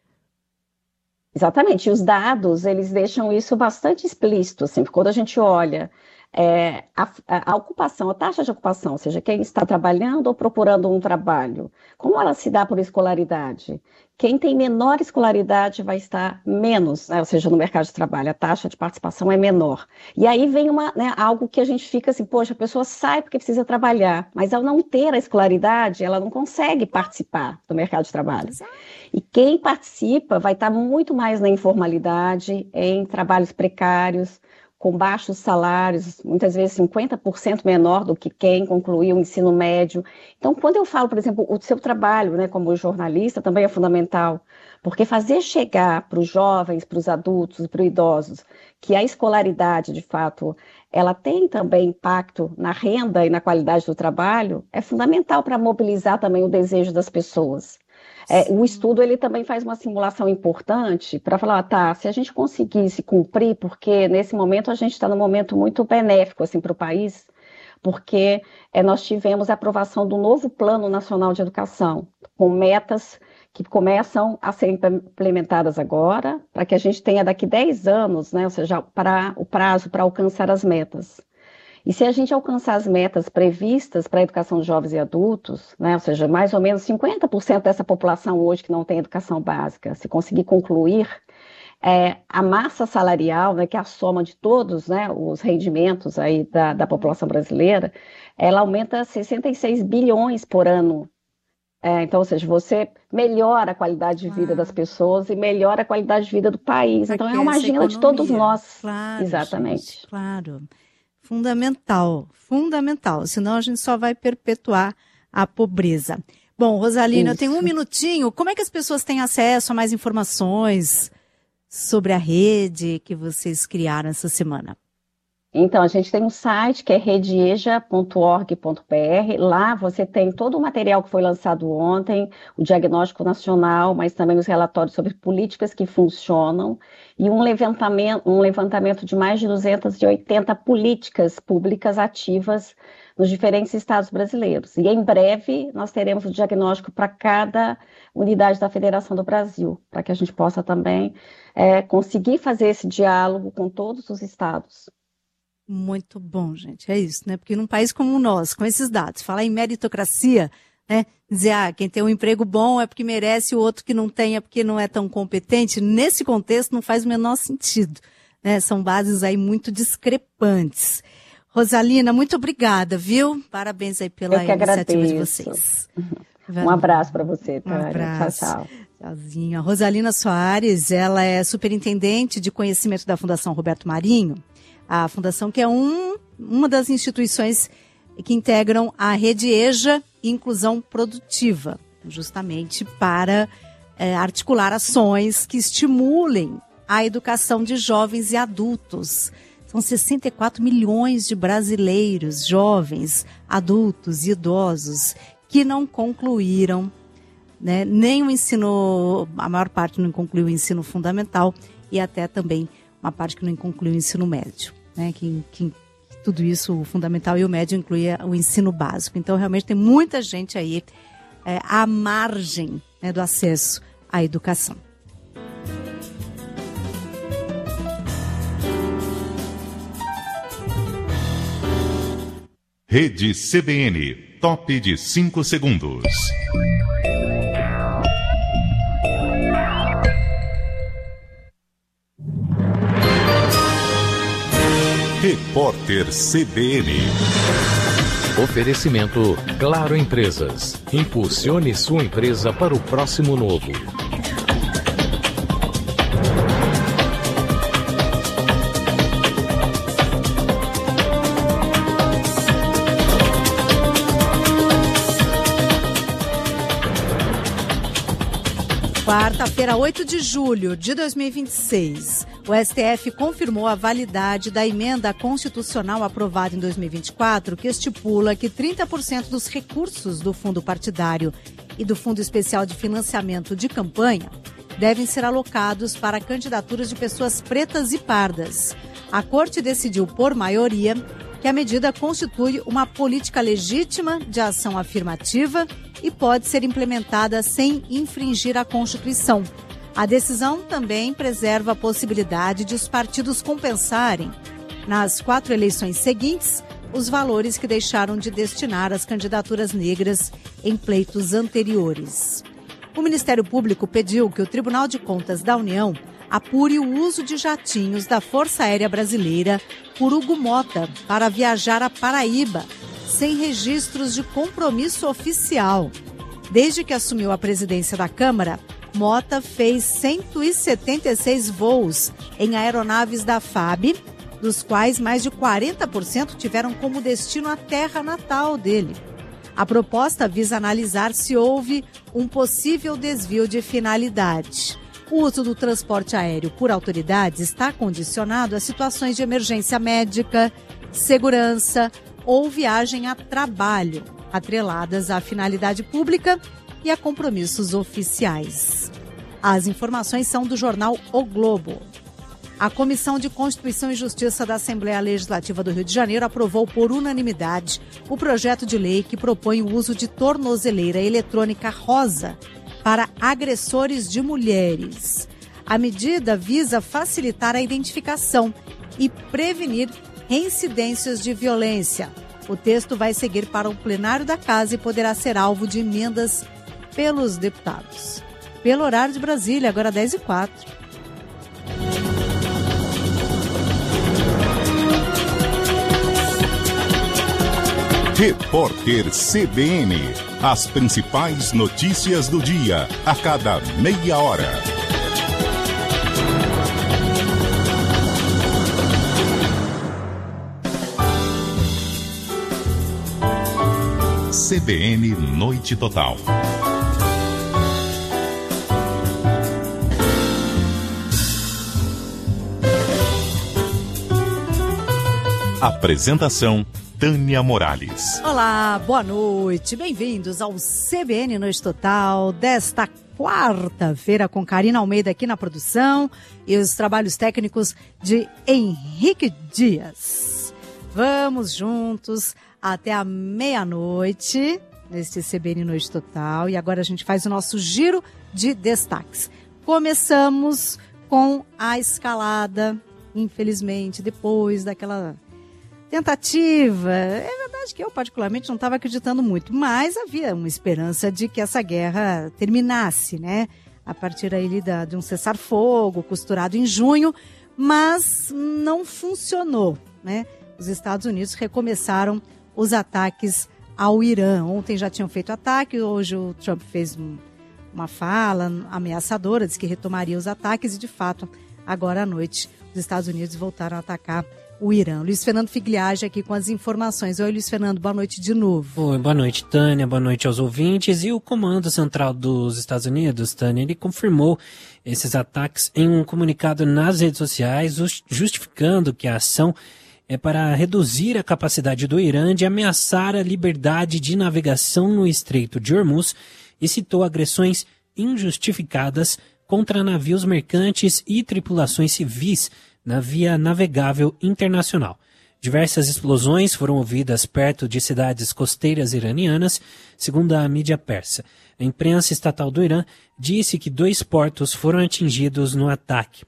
Exatamente, e os dados, eles deixam isso bastante explícito, assim, quando a gente olha é, a, a, a ocupação, a taxa de ocupação, ou seja, quem está trabalhando ou procurando um trabalho, como ela se dá por escolaridade? Quem tem menor escolaridade vai estar menos, né, ou seja, no mercado de trabalho, a taxa de participação é menor. E aí vem uma, né, algo que a gente fica assim, poxa, a pessoa sai porque precisa trabalhar, mas ao não ter a escolaridade, ela não consegue participar do mercado de trabalho. E quem participa vai estar muito mais na informalidade, em trabalhos precários, com baixos salários, muitas vezes cinquenta por cento menor do que quem concluiu o ensino médio. Então, quando eu falo, por exemplo, o seu trabalho, né, como jornalista, também é fundamental, porque fazer chegar para os jovens, para os adultos, para os idosos, que a escolaridade, de fato, ela tem também impacto na renda e na qualidade do trabalho, é fundamental para mobilizar também o desejo das pessoas. É, o estudo ele também faz uma simulação importante para falar, tá, se a gente conseguisse cumprir, porque nesse momento a gente está num momento muito benéfico assim, para o país, porque é, nós tivemos a aprovação do novo Plano Nacional de Educação, com metas que começam a ser implementadas agora, para que a gente tenha daqui dez anos, né, ou seja, para o prazo para alcançar as metas. E se a gente alcançar as metas previstas para a educação de jovens e adultos, né, ou seja, mais ou menos cinquenta por cento dessa população hoje que não tem educação básica, se conseguir concluir, é, a massa salarial, né, que é a soma de todos, né, os rendimentos aí da, da população brasileira, ela aumenta sessenta e seis bilhões por ano. É, então, ou seja, você melhora a qualidade de vida ah. das pessoas e melhora a qualidade de vida do país. Pra então, é uma agenda economia. de todos nós. Claro, exatamente. Gente, claro. Fundamental, fundamental, senão a gente só vai perpetuar a pobreza. Bom, Rosalina, Isso. eu tenho um minutinho, como é que as pessoas têm acesso a mais informações sobre a rede que vocês criaram essa semana? Então, a gente tem um site que é redieja ponto org ponto br. Lá você tem todo o material que foi lançado ontem, o diagnóstico nacional, mas também os relatórios sobre políticas que funcionam e um levantamento, um levantamento de mais de duzentas e oitenta políticas públicas ativas nos diferentes estados brasileiros. E em breve nós teremos o diagnóstico para cada unidade da Federação do Brasil, para que a gente possa também é, conseguir fazer esse diálogo com todos os estados. Muito bom, gente, é isso, né? Porque num país como o nosso, com esses dados, falar em meritocracia, né? Dizer, ah, quem tem um emprego bom é porque merece, o outro que não tem é porque não é tão competente, nesse contexto não faz o menor sentido, né? São bases aí muito discrepantes. Rosalina, muito obrigada, viu? Parabéns aí pela iniciativa de vocês. Um abraço para você, Tânia. Um abraço. Tchau, tchau. Tchauzinho. A Rosalina Soares, ela é superintendente de conhecimento da Fundação Roberto Marinho, a fundação que é um, uma das instituições que integram a Rede EJA Inclusão Produtiva, justamente para é, articular ações que estimulem a educação de jovens e adultos. São sessenta e quatro milhões de brasileiros, jovens, adultos e idosos, que não concluíram, né, nem o ensino, a maior parte não concluiu o ensino fundamental e até também uma parte que não concluiu o ensino médio, né, que, que tudo isso, o fundamental e o médio, inclui o ensino básico. Então, realmente, tem muita gente aí é, à margem, né, do acesso à educação. Rede C B N, top de cinco segundos. Repórter C B N. Oferecimento Claro Empresas. Impulsione sua empresa para o próximo novo. Quarta-feira, oito de julho de dois mil e vinte e seis, o S T F confirmou a validade da emenda constitucional aprovada em dois mil e vinte e quatro, que estipula que trinta por cento dos recursos do fundo partidário e do Fundo Especial de Financiamento de Campanha devem ser alocados para candidaturas de pessoas pretas e pardas. A Corte decidiu, por maioria, que a medida constitui uma política legítima de ação afirmativa e pode ser implementada sem infringir a Constituição. A decisão também preserva a possibilidade de os partidos compensarem, nas quatro eleições seguintes, os valores que deixaram de destinar às candidaturas negras em pleitos anteriores. O Ministério Público pediu que o Tribunal de Contas da União apure o uso de jatinhos da Força Aérea Brasileira por Hugo Mota para viajar a Paraíba, sem registros de compromisso oficial. Desde que assumiu a presidência da Câmara, Mota fez cento e setenta e seis voos em aeronaves da F A B, dos quais mais de quarenta por cento tiveram como destino a terra natal dele. A proposta visa analisar se houve um possível desvio de finalidade. O uso do transporte aéreo por autoridades está condicionado a situações de emergência médica, segurança ou viagem a trabalho, atreladas à finalidade pública e a compromissos oficiais. As informações são do jornal O Globo. A Comissão de Constituição e Justiça da Assembleia Legislativa do Rio de Janeiro aprovou por unanimidade o projeto de lei que propõe o uso de tornozeleira eletrônica rosa para agressores de mulheres. A medida visa facilitar a identificação e prevenir reincidências de violência. O texto vai seguir para o plenário da Casa e poderá ser alvo de emendas pelos deputados. Pelo horário de Brasília, agora dez e quatro. Repórter C B N. As principais notícias do dia, a cada meia hora. C B N Noite Total. Apresentação Tânia Morales. Olá, boa noite. Bem-vindos ao C B N Noite Total desta quarta-feira com Karina Almeida aqui na produção e os trabalhos técnicos de Henrique Dias. Vamos juntos até a meia-noite neste C B N Noite Total e agora a gente faz o nosso giro de destaques. Começamos com a escalada, infelizmente, depois daquela tentativa. É verdade que eu particularmente não estava acreditando muito, mas havia uma esperança de que essa guerra terminasse, né? A partir aí da, de um cessar-fogo costurado em junho, mas não funcionou, né? Os Estados Unidos recomeçaram os ataques ao Irã. Ontem já tinham feito ataque, hoje o Trump fez um, uma fala ameaçadora, disse que retomaria os ataques e, de fato, agora à noite, os Estados Unidos voltaram a atacar o Irã. Luiz Fernando Figliage aqui com as informações. Oi, Luiz Fernando, boa noite de novo. Oi, boa noite, Tânia, boa noite aos ouvintes. E o Comando Central dos Estados Unidos, Tânia, ele confirmou esses ataques em um comunicado nas redes sociais, justificando que a ação é para reduzir a capacidade do Irã de ameaçar a liberdade de navegação no Estreito de Hormuz e citou agressões injustificadas contra navios mercantes e tripulações civis na via navegável internacional. Diversas explosões foram ouvidas perto de cidades costeiras iranianas, segundo a mídia persa. A imprensa estatal do Irã disse que dois portos foram atingidos no ataque.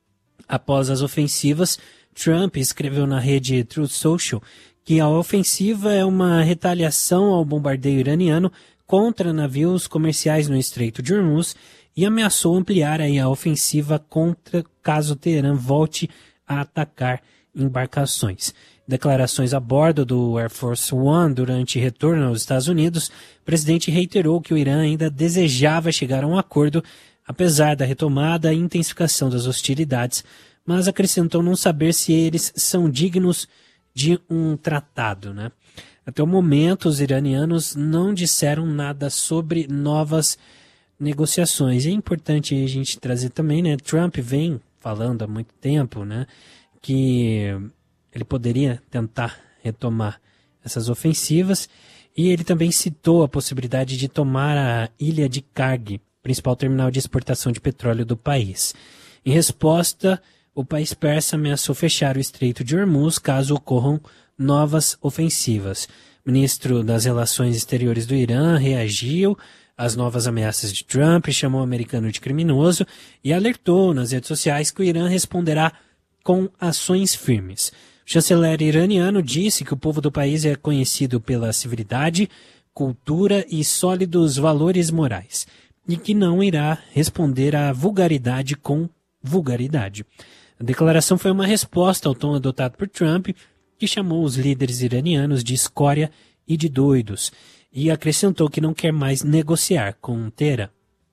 Após as ofensivas, Trump escreveu na rede Truth Social que a ofensiva é uma retaliação ao bombardeio iraniano contra navios comerciais no Estreito de Hormuz e ameaçou ampliar aí a ofensiva contra caso Teherã volte a atacar embarcações. Declarações a bordo do Air Force One durante retorno aos Estados Unidos, o presidente reiterou que o Irã ainda desejava chegar a um acordo, apesar da retomada e intensificação das hostilidades, mas acrescentou não saber se eles são dignos de um tratado, né? Até o momento, os iranianos não disseram nada sobre novas negociações. É importante a gente trazer também, né? Trump vem falando há muito tempo, né, que ele poderia tentar retomar essas ofensivas e ele também citou a possibilidade de tomar a ilha de Karg, principal terminal de exportação de petróleo do país. Em resposta, o país persa ameaçou fechar o Estreito de Hormuz caso ocorram novas ofensivas. O ministro das Relações Exteriores do Irã reagiu às novas ameaças de Trump, chamou o americano de criminoso e alertou nas redes sociais que o Irã responderá com ações firmes. O chanceler iraniano disse que o povo do país é conhecido pela civilidade, cultura e sólidos valores morais, e que não irá responder à vulgaridade com vulgaridade. A declaração foi uma resposta ao tom adotado por Trump, que chamou os líderes iranianos de escória e de doidos, e acrescentou que não quer mais negociar com Teherã.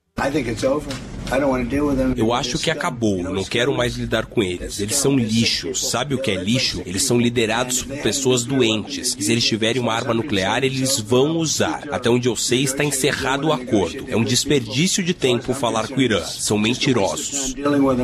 Eu acho que acabou, não quero mais lidar com eles. Eles são lixo. Sabe o que é lixo? Eles são liderados por pessoas doentes. E se eles tiverem uma arma nuclear, eles vão usar. Até onde eu sei, está encerrado o acordo. É um desperdício de tempo falar com o Irã. São mentirosos.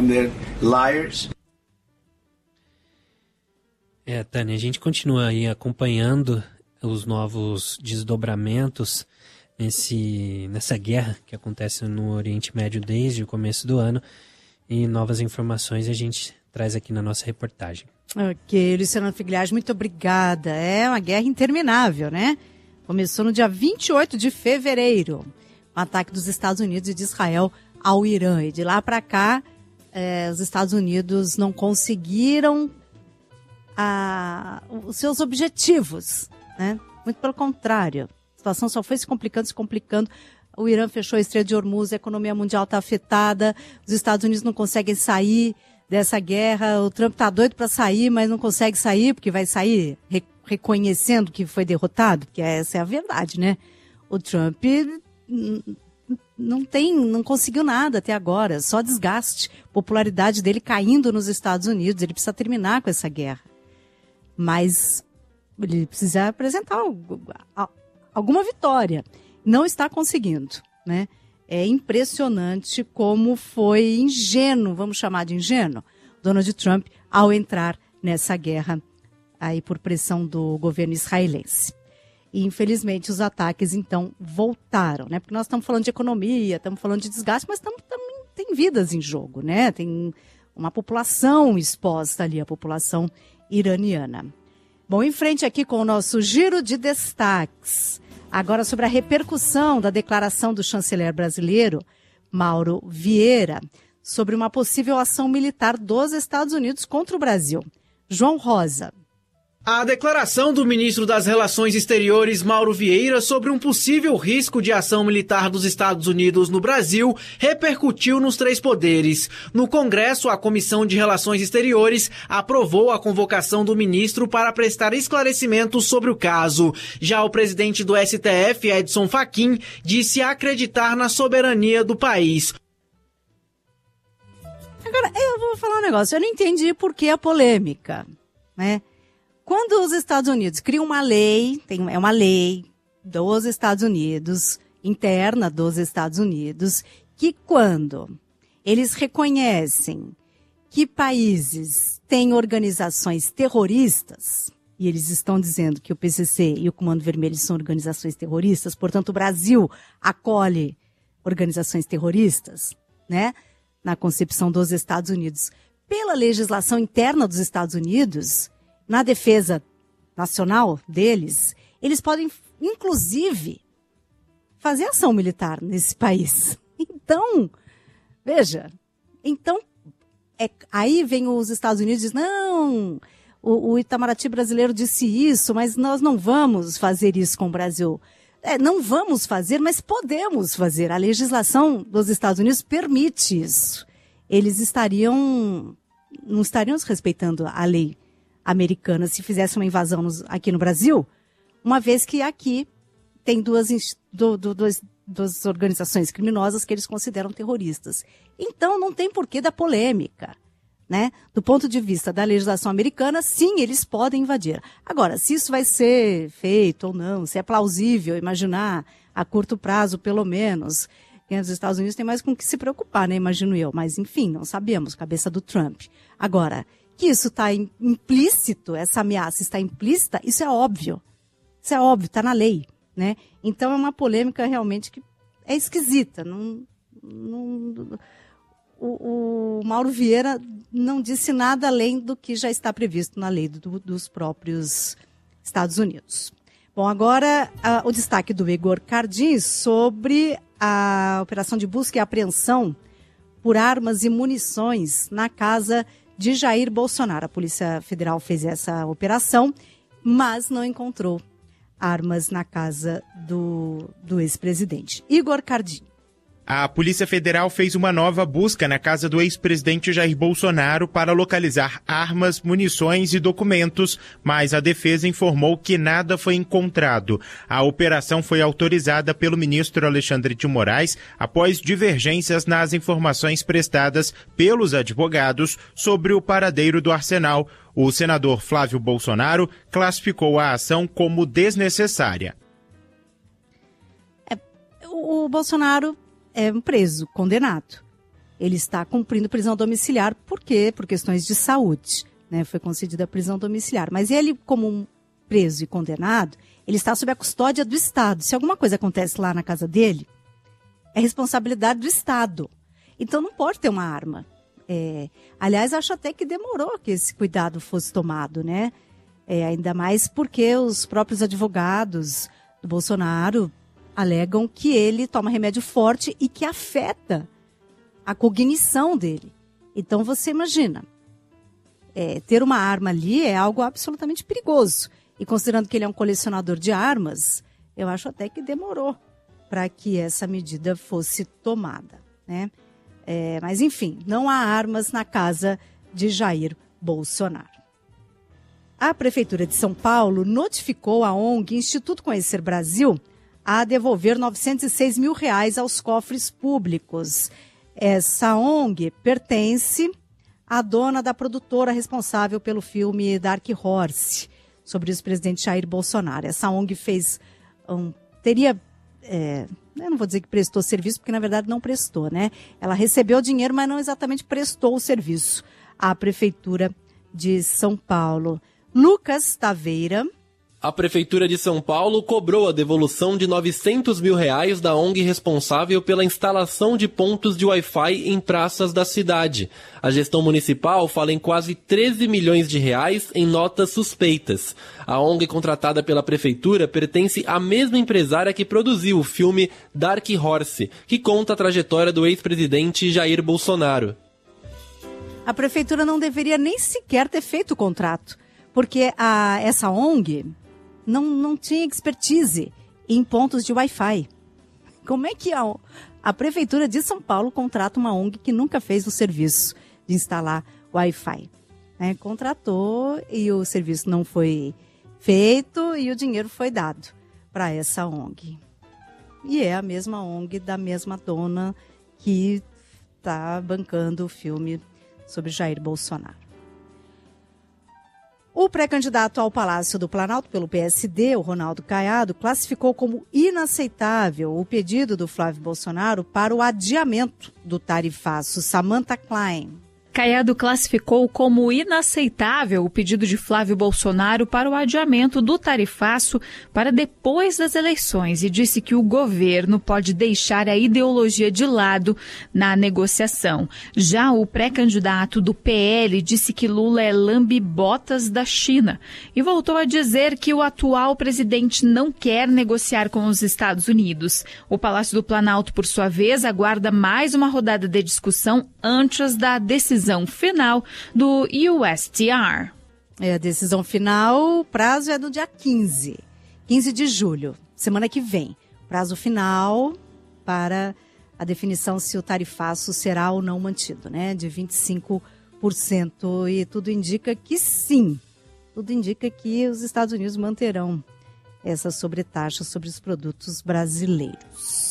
É, Tânia, a gente continua aí acompanhando os novos desdobramentos nesse, nessa guerra que acontece no Oriente Médio desde o começo do ano, e novas informações a gente traz aqui na nossa reportagem. Ok, Luciano Figliage, muito obrigada. É uma guerra interminável, né? Começou no dia vinte e oito de fevereiro, o ataque dos Estados Unidos e de Israel ao Irã. E de lá para cá, é, os Estados Unidos não conseguiram a, os seus objetivos, né? Muito pelo contrário. A situação só foi se complicando, se complicando. O Irã fechou a Estreito de Hormuz, a economia mundial está afetada, os Estados Unidos não conseguem sair dessa guerra, o Trump está doido para sair, mas não consegue sair, porque vai sair re- reconhecendo que foi derrotado, porque essa é a verdade, né? O Trump não tem, não conseguiu nada até agora, só desgaste, popularidade dele caindo nos Estados Unidos, ele precisa terminar com essa guerra. Mas ele precisa apresentar alguma vitória. Não está conseguindo, né? É impressionante como foi ingênuo, vamos chamar de ingênuo, Donald Trump ao entrar nessa guerra aí por pressão do governo israelense. E, infelizmente, os ataques, então, voltaram, né? Porque nós estamos falando de economia, estamos falando de desgaste, mas também tem vidas em jogo, né? Tem uma população exposta ali, a população iraniana. Bom, em frente aqui com o nosso giro de destaques. Agora sobre a repercussão da declaração do chanceler brasileiro, Mauro Vieira, sobre uma possível ação militar dos Estados Unidos contra o Brasil. João Rosa. A declaração do ministro das Relações Exteriores, Mauro Vieira, sobre um possível risco de ação militar dos Estados Unidos no Brasil repercutiu nos três poderes. No Congresso, a Comissão de Relações Exteriores aprovou a convocação do ministro para prestar esclarecimentos sobre o caso. Já o presidente do S T F, Edson Fachin, disse acreditar na soberania do país. Agora, eu vou falar um negócio. Eu não entendi por que a polêmica, né? Quando os Estados Unidos criam uma lei, tem, é uma lei dos Estados Unidos, interna dos Estados Unidos, que quando eles reconhecem que países têm organizações terroristas, e eles estão dizendo que o P C C e o Comando Vermelho são organizações terroristas, portanto o Brasil acolhe organizações terroristas, né, na concepção dos Estados Unidos. Pela legislação interna dos Estados Unidos, na defesa nacional deles, eles podem, inclusive, fazer ação militar nesse país. Então, veja, então, é, aí vem os Estados Unidos e diz, não, o, o Itamaraty brasileiro disse isso, mas nós não vamos fazer isso com o Brasil. É, não vamos fazer, mas podemos fazer. A legislação dos Estados Unidos permite isso. Eles estariam, não estariam respeitando a lei americana se fizesse uma invasão nos, aqui no Brasil, uma vez que aqui tem duas, do, do, dois, duas organizações criminosas que eles consideram terroristas. Então, não tem porquê da polêmica, né? Do ponto de vista da legislação americana, sim, eles podem invadir. Agora, se isso vai ser feito ou não, se é plausível imaginar a curto prazo, pelo menos, que os Estados Unidos têm mais com o que se preocupar, né? Imagino eu. Mas, enfim, não sabemos, cabeça do Trump. Agora, que isso está implícito, essa ameaça está implícita, isso é óbvio. Isso é óbvio, está na lei, né? Então é uma polêmica realmente que é esquisita. Não, não, o, o Mauro Vieira não disse nada além do que já está previsto na lei do, dos próprios Estados Unidos. Bom, agora a, o destaque do Igor Cardim sobre a operação de busca e apreensão por armas e munições na casa de Jair Bolsonaro. A Polícia Federal fez essa operação, mas não encontrou armas na casa do, do ex-presidente. Igor Cardim. A Polícia Federal fez uma nova busca na casa do ex-presidente Jair Bolsonaro para localizar armas, munições e documentos, mas a defesa informou que nada foi encontrado. A operação foi autorizada pelo ministro Alexandre de Moraes após divergências nas informações prestadas pelos advogados sobre o paradeiro do arsenal. O senador Flávio Bolsonaro classificou a ação como desnecessária. É, o, o Bolsonaro é um preso, condenado. Ele está cumprindo prisão domiciliar. Por quê? Por questões de saúde, né? Foi concedida a prisão domiciliar. Mas ele, como um preso e condenado, ele está sob a custódia do Estado. Se alguma coisa acontece lá na casa dele, é responsabilidade do Estado. Então não pode ter uma arma. É, aliás, acho até que demorou que esse cuidado fosse tomado, né? É, ainda mais porque os próprios advogados do Bolsonaro alegam que ele toma remédio forte e que afeta a cognição dele. Então você imagina, é, ter uma arma ali é algo absolutamente perigoso. E considerando que ele é um colecionador de armas, eu acho até que demorou para que essa medida fosse tomada, né? É, mas enfim, não há armas na casa de Jair Bolsonaro. A Prefeitura de São Paulo notificou a O N G Instituto Conhecer Brasil a devolver novecentos e seis mil reais aos cofres públicos. Essa O N G pertence à dona da produtora responsável pelo filme Dark Horse, sobre o ex-presidente Jair Bolsonaro. Essa O N G fez, um, teria, é, eu não vou dizer que prestou serviço, porque na verdade não prestou, né? Ela recebeu dinheiro, mas não exatamente prestou o serviço à Prefeitura de São Paulo. Lucas Taveira. A Prefeitura de São Paulo cobrou a devolução de novecentos mil reais da O N G responsável pela instalação de pontos de Wi-Fi em praças da cidade. A gestão municipal fala em quase treze milhões de reais em notas suspeitas. A O N G contratada pela Prefeitura pertence à mesma empresária que produziu o filme Dark Horse, que conta a trajetória do ex-presidente Jair Bolsonaro. A Prefeitura não deveria nem sequer ter feito o contrato, porque a, essa O N G... Não, não tinha expertise em pontos de Wi-Fi. Como é que a, a Prefeitura de São Paulo contrata uma O N G que nunca fez o serviço de instalar Wi-Fi? É, contratou e o serviço não foi feito e o dinheiro foi dado para essa O N G. E é a mesma O N G da mesma dona que está bancando o filme sobre Jair Bolsonaro. O pré-candidato ao Palácio do Planalto pelo P S D, o Ronaldo Caiado, classificou como inaceitável o pedido do Flávio Bolsonaro para o adiamento do tarifaço. Samantha Klein. Caiado classificou como inaceitável o pedido de Flávio Bolsonaro para o adiamento do tarifaço para depois das eleições e disse que o governo pode deixar a ideologia de lado na negociação. Já o pré-candidato do P L disse que Lula é lambe-botas da China e voltou a dizer que o atual presidente não quer negociar com os Estados Unidos. O Palácio do Planalto, por sua vez, aguarda mais uma rodada de discussão antes da decisão final do U S T R. É, a decisão final, o prazo é do dia quinze, quinze de julho, semana que vem. Prazo final para a definição se o tarifaço será ou não mantido, né? De vinte e cinco por cento. E tudo indica que sim. Tudo indica que os Estados Unidos manterão essa sobretaxa sobre os produtos brasileiros.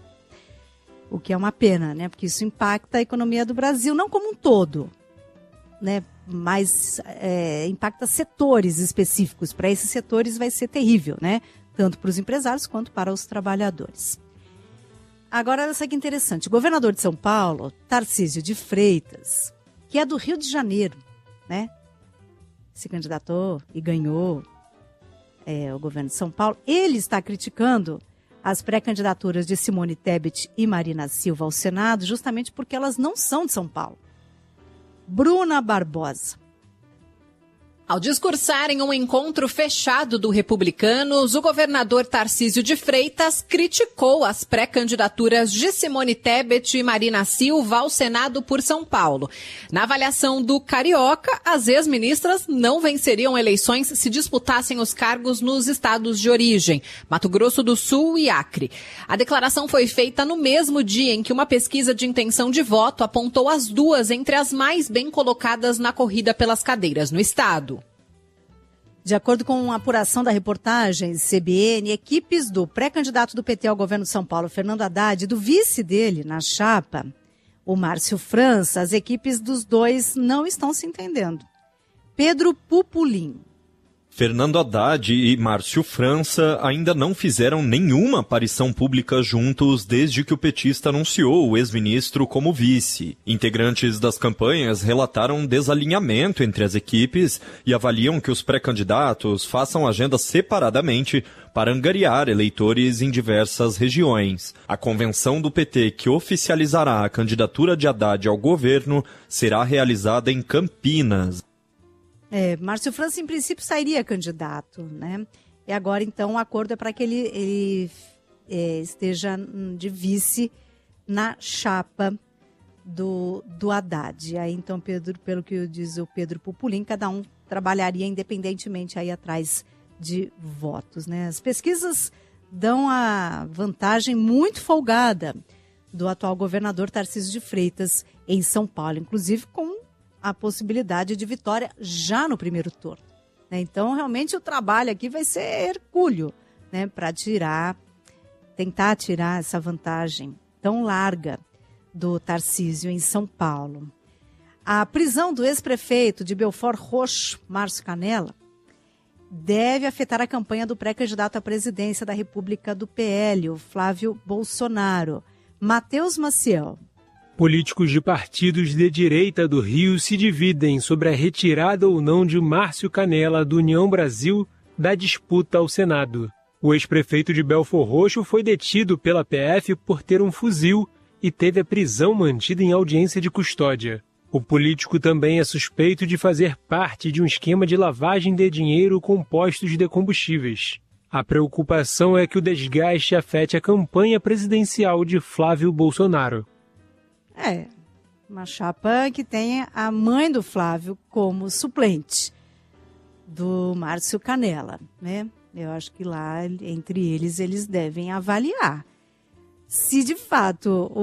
O que é uma pena, né? Porque isso impacta a economia do Brasil, não como um todo, né? Mas é, impacta setores específicos. Para esses setores vai ser terrível, né? Tanto para os empresários quanto para os trabalhadores. Agora, olha só que interessante. O governador de São Paulo, Tarcísio de Freitas, que é do Rio de Janeiro, né? Se candidatou e ganhou é, o governo de São Paulo. Ele está criticando as pré-candidaturas de Simone Tebet e Marina Silva ao Senado, justamente porque elas não são de São Paulo. Bruna Barbosa. Ao discursar em um encontro fechado do Republicanos, o governador Tarcísio de Freitas criticou as pré-candidaturas de Simone Tebet e Marina Silva ao Senado por São Paulo. Na avaliação do Carioca, as ex-ministras não venceriam eleições se disputassem os cargos nos estados de origem, Mato Grosso do Sul e Acre. A declaração foi feita no mesmo dia em que uma pesquisa de intenção de voto apontou as duas entre as mais bem colocadas na corrida pelas cadeiras no estado. De acordo com uma apuração da reportagem C B N, equipes do pré-candidato do P T ao governo de São Paulo, Fernando Haddad, e do vice dele na chapa, o Márcio França, as equipes dos dois não estão se entendendo. Pedro Pupulim. Fernando Haddad e Márcio França ainda não fizeram nenhuma aparição pública juntos desde que o petista anunciou o ex-ministro como vice. Integrantes das campanhas relataram desalinhamento entre as equipes e avaliam que os pré-candidatos façam agenda separadamente para angariar eleitores em diversas regiões. A convenção do P T que oficializará a candidatura de Haddad ao governo será realizada em Campinas. É, Márcio França, em princípio, sairia candidato, né? E agora, então, o acordo é para que ele, ele é, esteja de vice na chapa do, do Haddad. Aí, então, Pedro, pelo que diz o Pedro Pupulim, cada um trabalharia independentemente aí atrás de votos, né? As pesquisas dão a vantagem muito folgada do atual governador Tarcísio de Freitas em São Paulo, inclusive com a possibilidade de vitória já no primeiro turno. Né? Então, realmente, o trabalho aqui vai ser hercúleo, né? Para tirar, tentar tirar essa vantagem tão larga do Tarcísio em São Paulo. A prisão do ex-prefeito de Belford Roxo, Márcio Canella, deve afetar a campanha do pré-candidato à presidência da República do P L, o Flávio Bolsonaro. Matheus Maciel. Políticos de partidos de direita do Rio se dividem sobre a retirada ou não de Márcio Canela do União Brasil da disputa ao Senado. O ex-prefeito de Belfor Roxo foi detido pela P F por ter um fuzil e teve a prisão mantida em audiência de custódia. O político também é suspeito de fazer parte de um esquema de lavagem de dinheiro com postos de combustíveis. A preocupação é que o desgaste afete a campanha presidencial de Flávio Bolsonaro. É, uma chapa que tem a mãe do Flávio como suplente do Márcio Canela, né? Eu acho que lá, entre eles, eles devem avaliar se de fato